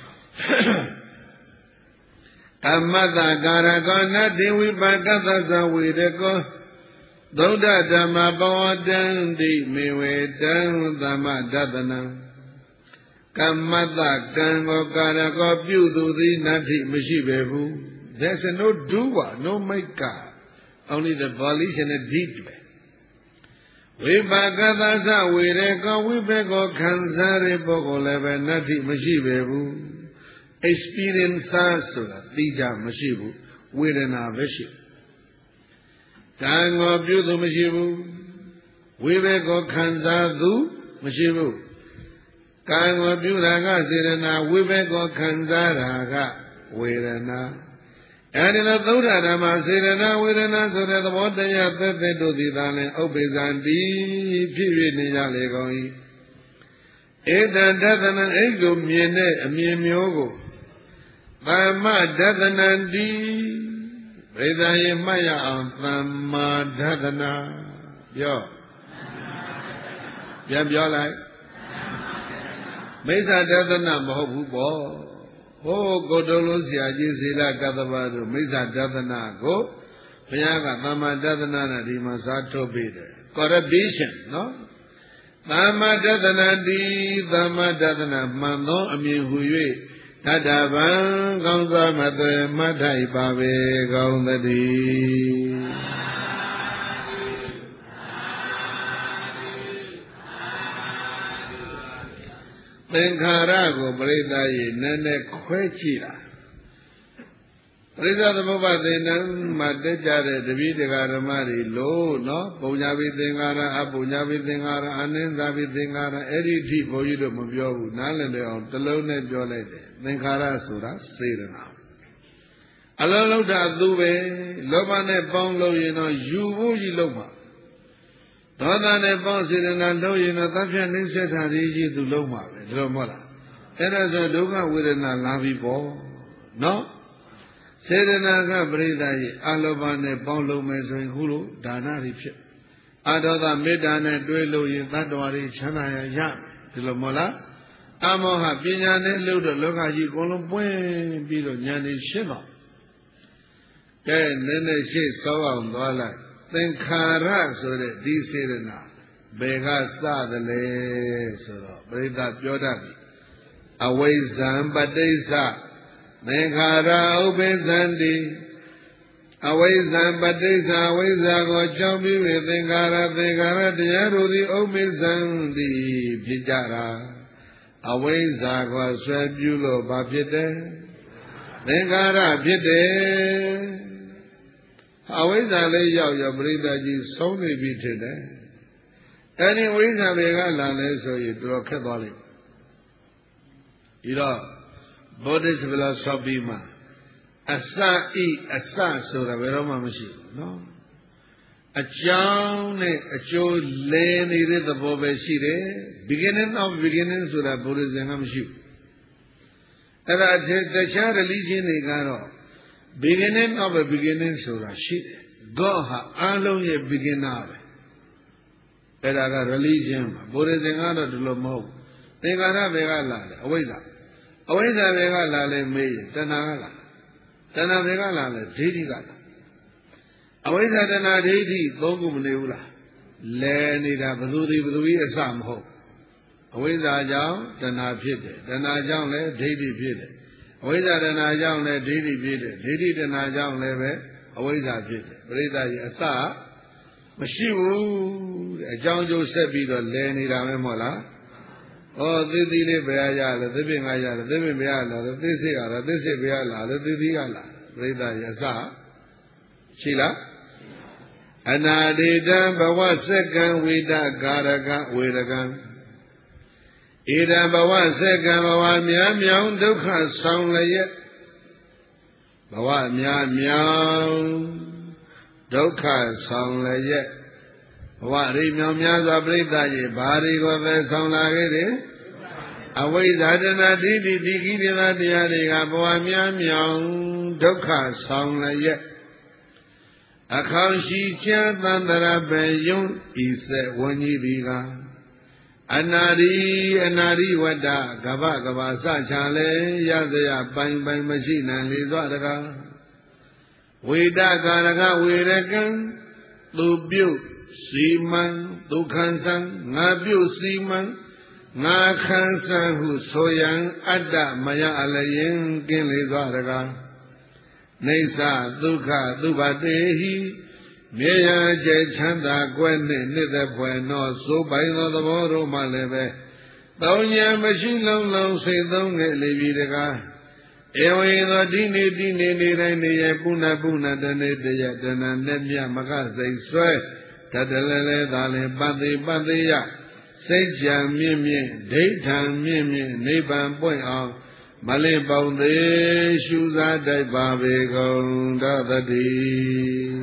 ကမ္မတကာရကောနတိဝိပါကသသဝေရကောသုဒ္ဓဓမ္မပဝတံတိမေဝေတံသမ္မဒသနံကမ္မတကံကိုကာရကောပြုသူသည်နတ္ထိမရှိပေဘူး There's no doer no maker only the volition and deed ဝိပါကသသဝေရကောဝိဘေကောခံစားတဲ့ပုဂ္ဂိုလ်လည်းပဲနတ္ထိမရှိပေဘူး experience ဆိုတာသိကြမရှိဘူးဝေဒနာပဲရှိကံကိုပြုသူမရှိဘူးဝိဘေကောခံစားသူမရှိဘူးကံကိုပြုတာကစေရနာဝိဘေကောခံစားတာကဝေဒနာအဲဒီလိုသုဒ္ဓဓမ္မစေရနာဝေဒနာဆိုတဲ့သဘောတရားသက်သက်တို့သည်သာလင်ဥပ္ပေဇံတိဖြစ်၍နေကြလေကုန်၏ဧတံဒသနံအိတ်လိုမြင်တဲ့အမြင်မျိုးကိုသမ္မာဒသနံတိပရိသတ်ရင်မှတ်ရအောင်သမ္မာဒသနာပြောပြန်ပြောလိုက်မိစ္ဆာဒသနာမဟုတ်ဘူးပေါ့ဟိုကိုတုံးလုံးဆရာကြီးဇေလကတ္တဗတို့မိစ္ဆာဒသနာကိုဘုရားကသမ္မာဒသနာနဲ့ဒီမှာစားထုတ်ပေးတယ် correction နော်သမ္မာဒသနာတိသမ္မာဒသနာမှန်သောအမြင်ဟူ၍တတ္တဗံကောင်းစွာမသွေမှတ်ထိုက်ပါပေကောင်းသတည်းသင်္ခါရကိုပရိသတ်ကြီးနည်းနည်းခွဲကြည့်တာပရိသတ်သမုပ္ပါဒေနံမှာတက်ကြတဲ့တပည့်တရားဓမ္မတွေလို့နော်ပုံညာပိသင်္ခါရအပုံညာပိသင်္ခါရအနန္တပိသင်္ခါရအဲ့ဒီအထိဘုန်းကြီးတို့မပြောဘူးနားလည်တယ်အောင်တစ်လုံးနဲ့ပြောလိုက်တယ်သင်္ခါရဆိုတာစေတနာအလုံးလုံးတာသူပဲလောဘနဲ့ပေါင်းလို့ရင်တော့ယူဖို့ကြီးလုံးပါဒေါသနဲ့ပေါင်းစေတနာလုံးရင်တော့သတ်ဖြတ်နှိမ့်ဆက်တာကြီးသူလုံးပါပဲဒါတော့မဟုတ်လားအဲ့ဒါဆိုဒုက္ခဝေဒနာလာပြီပေါ့နော်စေတနာကပရိသတ်ကြီးအလောဘနဲ့ပေါင်းလုံးမယ်ဆိုရင်ခုလိုဒါနတွေဖြစ်အဒေါသမေတ္တာနဲ့တွဲလို့ရင်တတ္တဝါတွေချမ်းသာရရဒီလိုမဟုတ်လားအမောဟပညာနဲ့လှုပ်တော့လောကကြီးအကုန်လုံးပွင့်ပြီးတော့ဉာဏ်တွေရှင်းတော့ကဲနည်းနည်းရှေ့စောအောင်သွားလိုက်သင်္ခါရဆိုတဲ့ဒီစေတနာဘယ်ကစသလဲဆိုတော့ပရိသတ်ပြောတတ်ပြီအဝိဇ္ဇံပဋိစ္စသင်္ခါရဥပ္ပဇံတိအဝိဇ္ဇံပဋိစ္စအဝိဇ္ဇာကိုကြောင်းပြီးသင်္ခါရတရားတို့သည်ဥပ္ပဇံတိဖြစ်ကြတာအဝိဇ္ဇာကိုဆွဲပြုလို့ဘာဖြစ်တယ်သင်္ခါရဖြစ်တယ်အဝိဇ္ဇာလေးရောက်ရပရိသတ်ကြီးဆုံးနေပြီဖြစ်တယ်အဲဒီဝိဇ္ဇာတွေကလာလဲဆိုရင်တော်ခက်သွားလိမ့်ဒီတော့Buddhist philosophy မှာအစဤအစဆိုတာဘယ်တော့မှမရှိဘူးနော်အကြောင်းနဲ့အကျိုးလဲနေတဲ့သဘောပဲရှိတယ် beginning of beginning ဆိုတာ Buddhism ကမရှိဘူးအဲ့ဒါတခြား religion တွေကတော့ beginning of a beginning ဆိုတာရှိတယ် God ဟာအလုံးရဲ့ beginner ပဲအဲ့ဒါက religion ပါ Buddhism ကတော့ဒီလိုမဟုတ်သင်္ခါရဘယ်ကလာလဲအဝိဇ္ဇာဘယ်ကလာလဲမေးရင်တဏှာကလာတဏှာဘယ်ကလာလဲဒိဋ္ဌိကလာအဝိဇ္ဇာတဏှာဒိဋ္ဌိသုံးခုမနေဘူးလားလဲနေတာဘယ်သူဒီဘယ်သူကြီးအစမဟုတ်အဝိဇ္ဇာကြောင့်တဏှာဖြစ်တယ်တဏှာကြောင့်လည်းဒိဋ္ဌိဖြစ်တယ်အဝိဇ္ဇာတဏှာကြောင့်လည်းဒိဋ္ဌိဖြစ်တယ်ဒိဋ္ဌိတဏှာကြောင့်လည်းပဲအဝိဇ္ဇာဖြစ်တယ်ပရိသတ်ကြီးအစမရှိဘူးတဲ့အကြောင်းကျိုးဆက်ပြီးတော့လဲနေတာပဲမဟုတ်လားဩသိသိလေးဘယ်ရလဲသိပင်ကရတယ်သိပင်ဘယ်ရလဲသိစိတ်ရတယ်သိစိတ်ဘယ်ရလာလဲသိသိကလာပရိသတ်ကြီးအစရှိလားအနာတိတံဘဝစက္ကံဝိတကာရကဝေရကံဣဒံဘဝစက္ကံဘဝမြားမြောင်ဒုက္ခဆောင်လျက်ဘဝမြားမြောင်ဒုက္ခဆောင်လျက်ဘဝရိမြောင်များစွာပြိဿကြီးဘာတွေကိုပဲဆောင်လာခဲ့တယ်အဝိဇ္ဇာတဏှာဒိဋ္ဌိဒီကိရိယာတရားတွေကဘဝမြားမြောင်ဒုက္ခဆောင်လျက်အခေါင်ရှိချမ်းသန္တရပေယုံဤဆက်ဝဉ္ကြီးဒီကအနာရိဝတ္တကဗကဗစချာလေရသရပိုင်ပိုင်မရှိနိုင်လေသောတကားဝိတကာရကဝေရကံသူပြုတ်စီမံဒုက္ခံစံငါပြုတ်စီမံငါခံစံဟုဆိုရန်အတ္တမယအလျင်ကင်းလေသောတကားနေသဒုက္ခသုဘတေဟိမြေရကျချမ်းသာကွယ်နှင့်နှစ်သက်ဖွယ်သောစိုးပိုင်သောသဘောတို့မှလည်းပဲတောင်းဉာဏ်မရှိလုံးလုံးစိတ်သုံးငယ်လေပြီတကားဧဝေသောဒီနေ့နေတိုင်းနေရပုဏ္ဏတနေ့တရတဏနဲ့မြမကစိတ်ဆွဲတတလဲသာလင်ပတ္တိယစိတ်ကြံမြင့်ဒိဋ္ဌံမြင့်နိဗ္ဗာန်ပွင့်အောင်မလင်ပေါင်းသေးရှုစားတိုက်ပါပေကုန်သောတည်း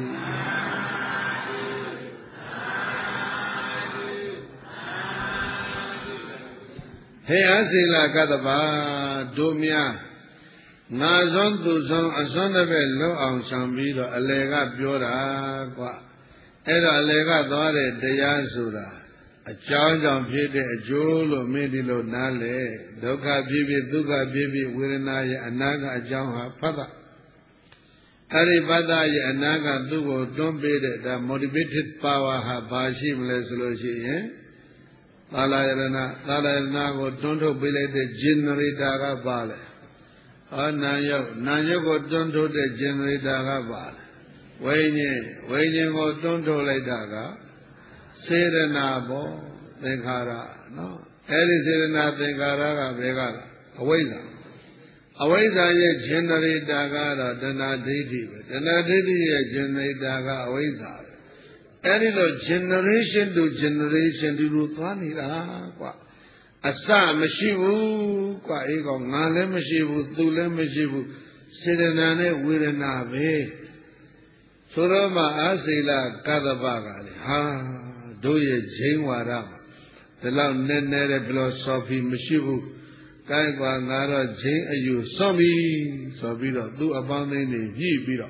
ဟေအစိလကတ္တပါတို့များငါစွန်းသူစွန်းအစွန်းတစ်ပဲ့လွတ်အောင်ဆောင်ပြီးတော့အလေကပြောတာကွာအဲ့တော့အလေကသွားတဲ့တရားဆိုတာအကြောင်းကြောင့်ဖြစ်တဲ့အကျိုးလို့မင်းဒီလိုနားလေဒုက္ခဖြစ်ဖြစ်ဒုက္ခဖြစ်ဖြစ်ဝေဒနာရဲ့အနာကအကြောင်းဟာဖတ်တာအဲ့ဒီဖတ်တာရဲ့အနာကသူ့ကိုတွန်းပေးတဲ့ဒါ motivated power ဟာဘာရှိမလဲဆိုလို့ရှိရင်သာလယရဏကိုတွန်းထုတ်ပေးလိုက်တဲ့ generator ကပါလေနာယုတ်ကိုတွန်းထုတ်တဲ့ generator ကပါလေဝိညာဉ်ကိုတွန်းထုတ်လိုက်တာကစေရနာဘောသင်္ခါရနော် Eri Sirena Thengara Vegara, Awaiza. Awaiza ye generator gara Dana Didi, Dana Didi ye generator Awaiza. Eri lo generation to generation to Rutanira, qua. Asa Mashivu, qua ego, Nale Mashivu, Tule Mashivu, Sirena Wirena Ve. Surama Asila Kadabagari, ha, do ye Jingwarama. The love Nene philosophy Mashivu, Kaigwa Nara Jing Ayu, Somi, Sobiro, do abandon ye biro.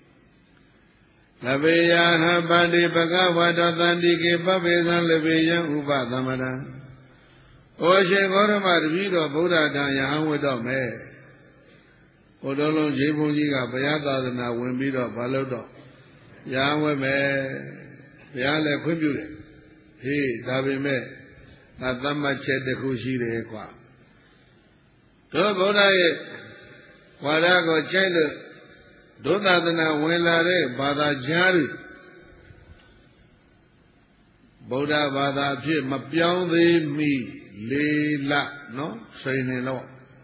Laveya Habandi Bagavata Tandiki Babezan Leveya Uba Damana. Oshe Gorama Viro Buddha Daya without me. Odolo Jibujiga Bayata na Wimbiro Balodo. Yahweh me, Yale Quibule. He, Davi me. Natama Chet Kushi de Qua. Do Bodaye, Wadago Chenda, Dodadana Welare, Bada Jari, Boda Bada Pi, Mapion de me, Leila, no, Sayin law.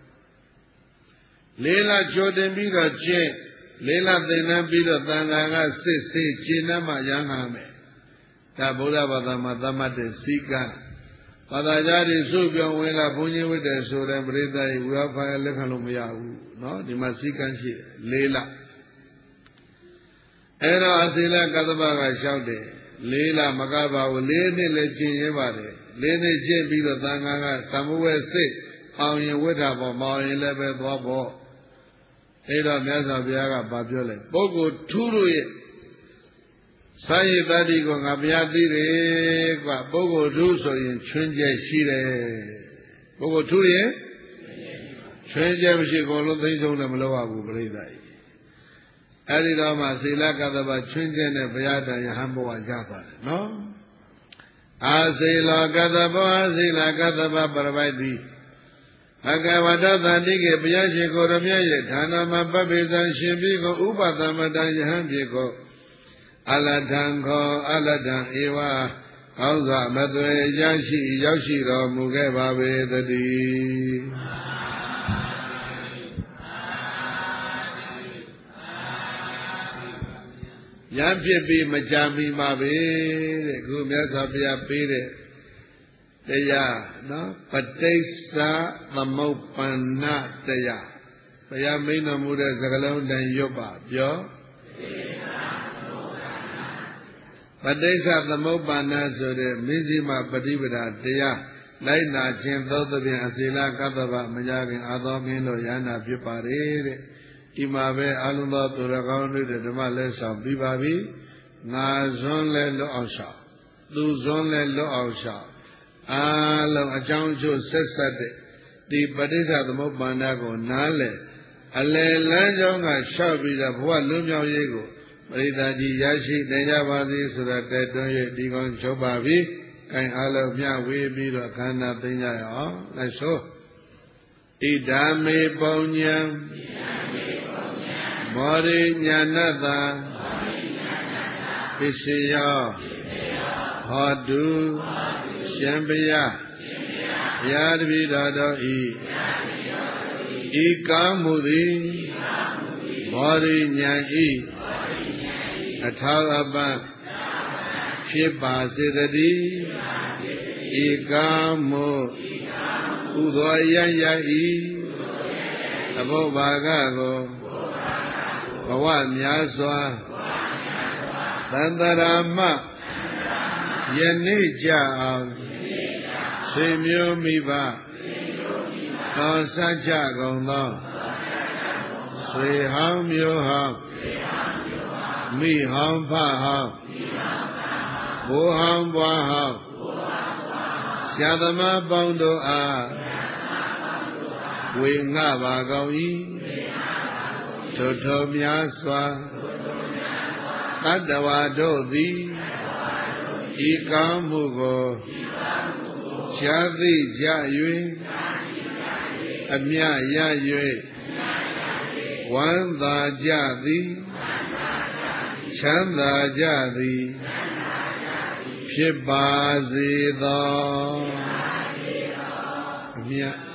Leila Jordan Bida Chen, Leila Dena Bida Tanga, say, Chinama Yangame, Taboda Bada Madama de Sika. Padajari Subion Willa Puni with the Sudan Breda, we have fire Lekalumia, no, the Masikanshi, Leila. Ero Asila Katabaga shouted, Leila Magaba will lay Lechin Yevare, Lene J. Bido Tanga, Samuel say, how you would have a more 11 Bobo. Ero Mesa Biaga Babiole, Bogo Turu. Sayi Dadi go Gabiati re, Bogo Duso in Chenja Shire. Bogo Turi, Chenja Shigolo, they don't have Loa Bubreda. Adidama Silaka the Chenja and Beata Yahambo Japa. No? Asila Gadabo, Asila Gadaba Barabadi. Agavada Nige Biashi Koramia, Tanama Babizan Shimbigo, Ubatamadan Yahambiko. Aladanko, Aladan Ewa, Hausa Madre Yashi, Yoshiro, Mugebabe, the D. Yampi Majami Mabe, Gumyasabia Pire, Deya, no, Patesa, Namopana, Deya. Payamina Muda Zagalon, then Yoba, Yo. Padesa the Mobana so the Mizima Padivida Dea, Laina Chin Thotabi Asila Kataba, Mayagin Adamino Yana Pipare, Imabe Alumba Turagoni, the Malesa Bibabi, Nazonle Lo Osha, Luzonle Lo Osha, Alo Ajanjo Sesade, the Padesa the Mobanago Nale, Ale Lanjonga Shabi the Boa Lumia Yego. Maridaji Yashi, Nejavadi, Surate, Doye, Digon, Chobavi, Kain Alavia, Webi, Kana, Pina, like so. Idame Ponyam, Mori Nyanada, Pishya, Hadu, Shambia, Yadvidado Ikamudi, Mori Nyai. Athalaba Shiba Sidadi Ikamo Udoya Abobagago Bawa Myaswa Tandarama Yenija Simyo Miba Sancha Gondo Swiham Yoham Mi Ham Pa Ham Bo Ham Bwa Ham Syadama Bondo A We Nga Ba Gao Yi Toto Myaswa Tadawa Do Di Ikam Mugo Shadi Ja Yue Amya Ya Yue Wanda Ja Di Chanda Jadi Shibazido မြတ်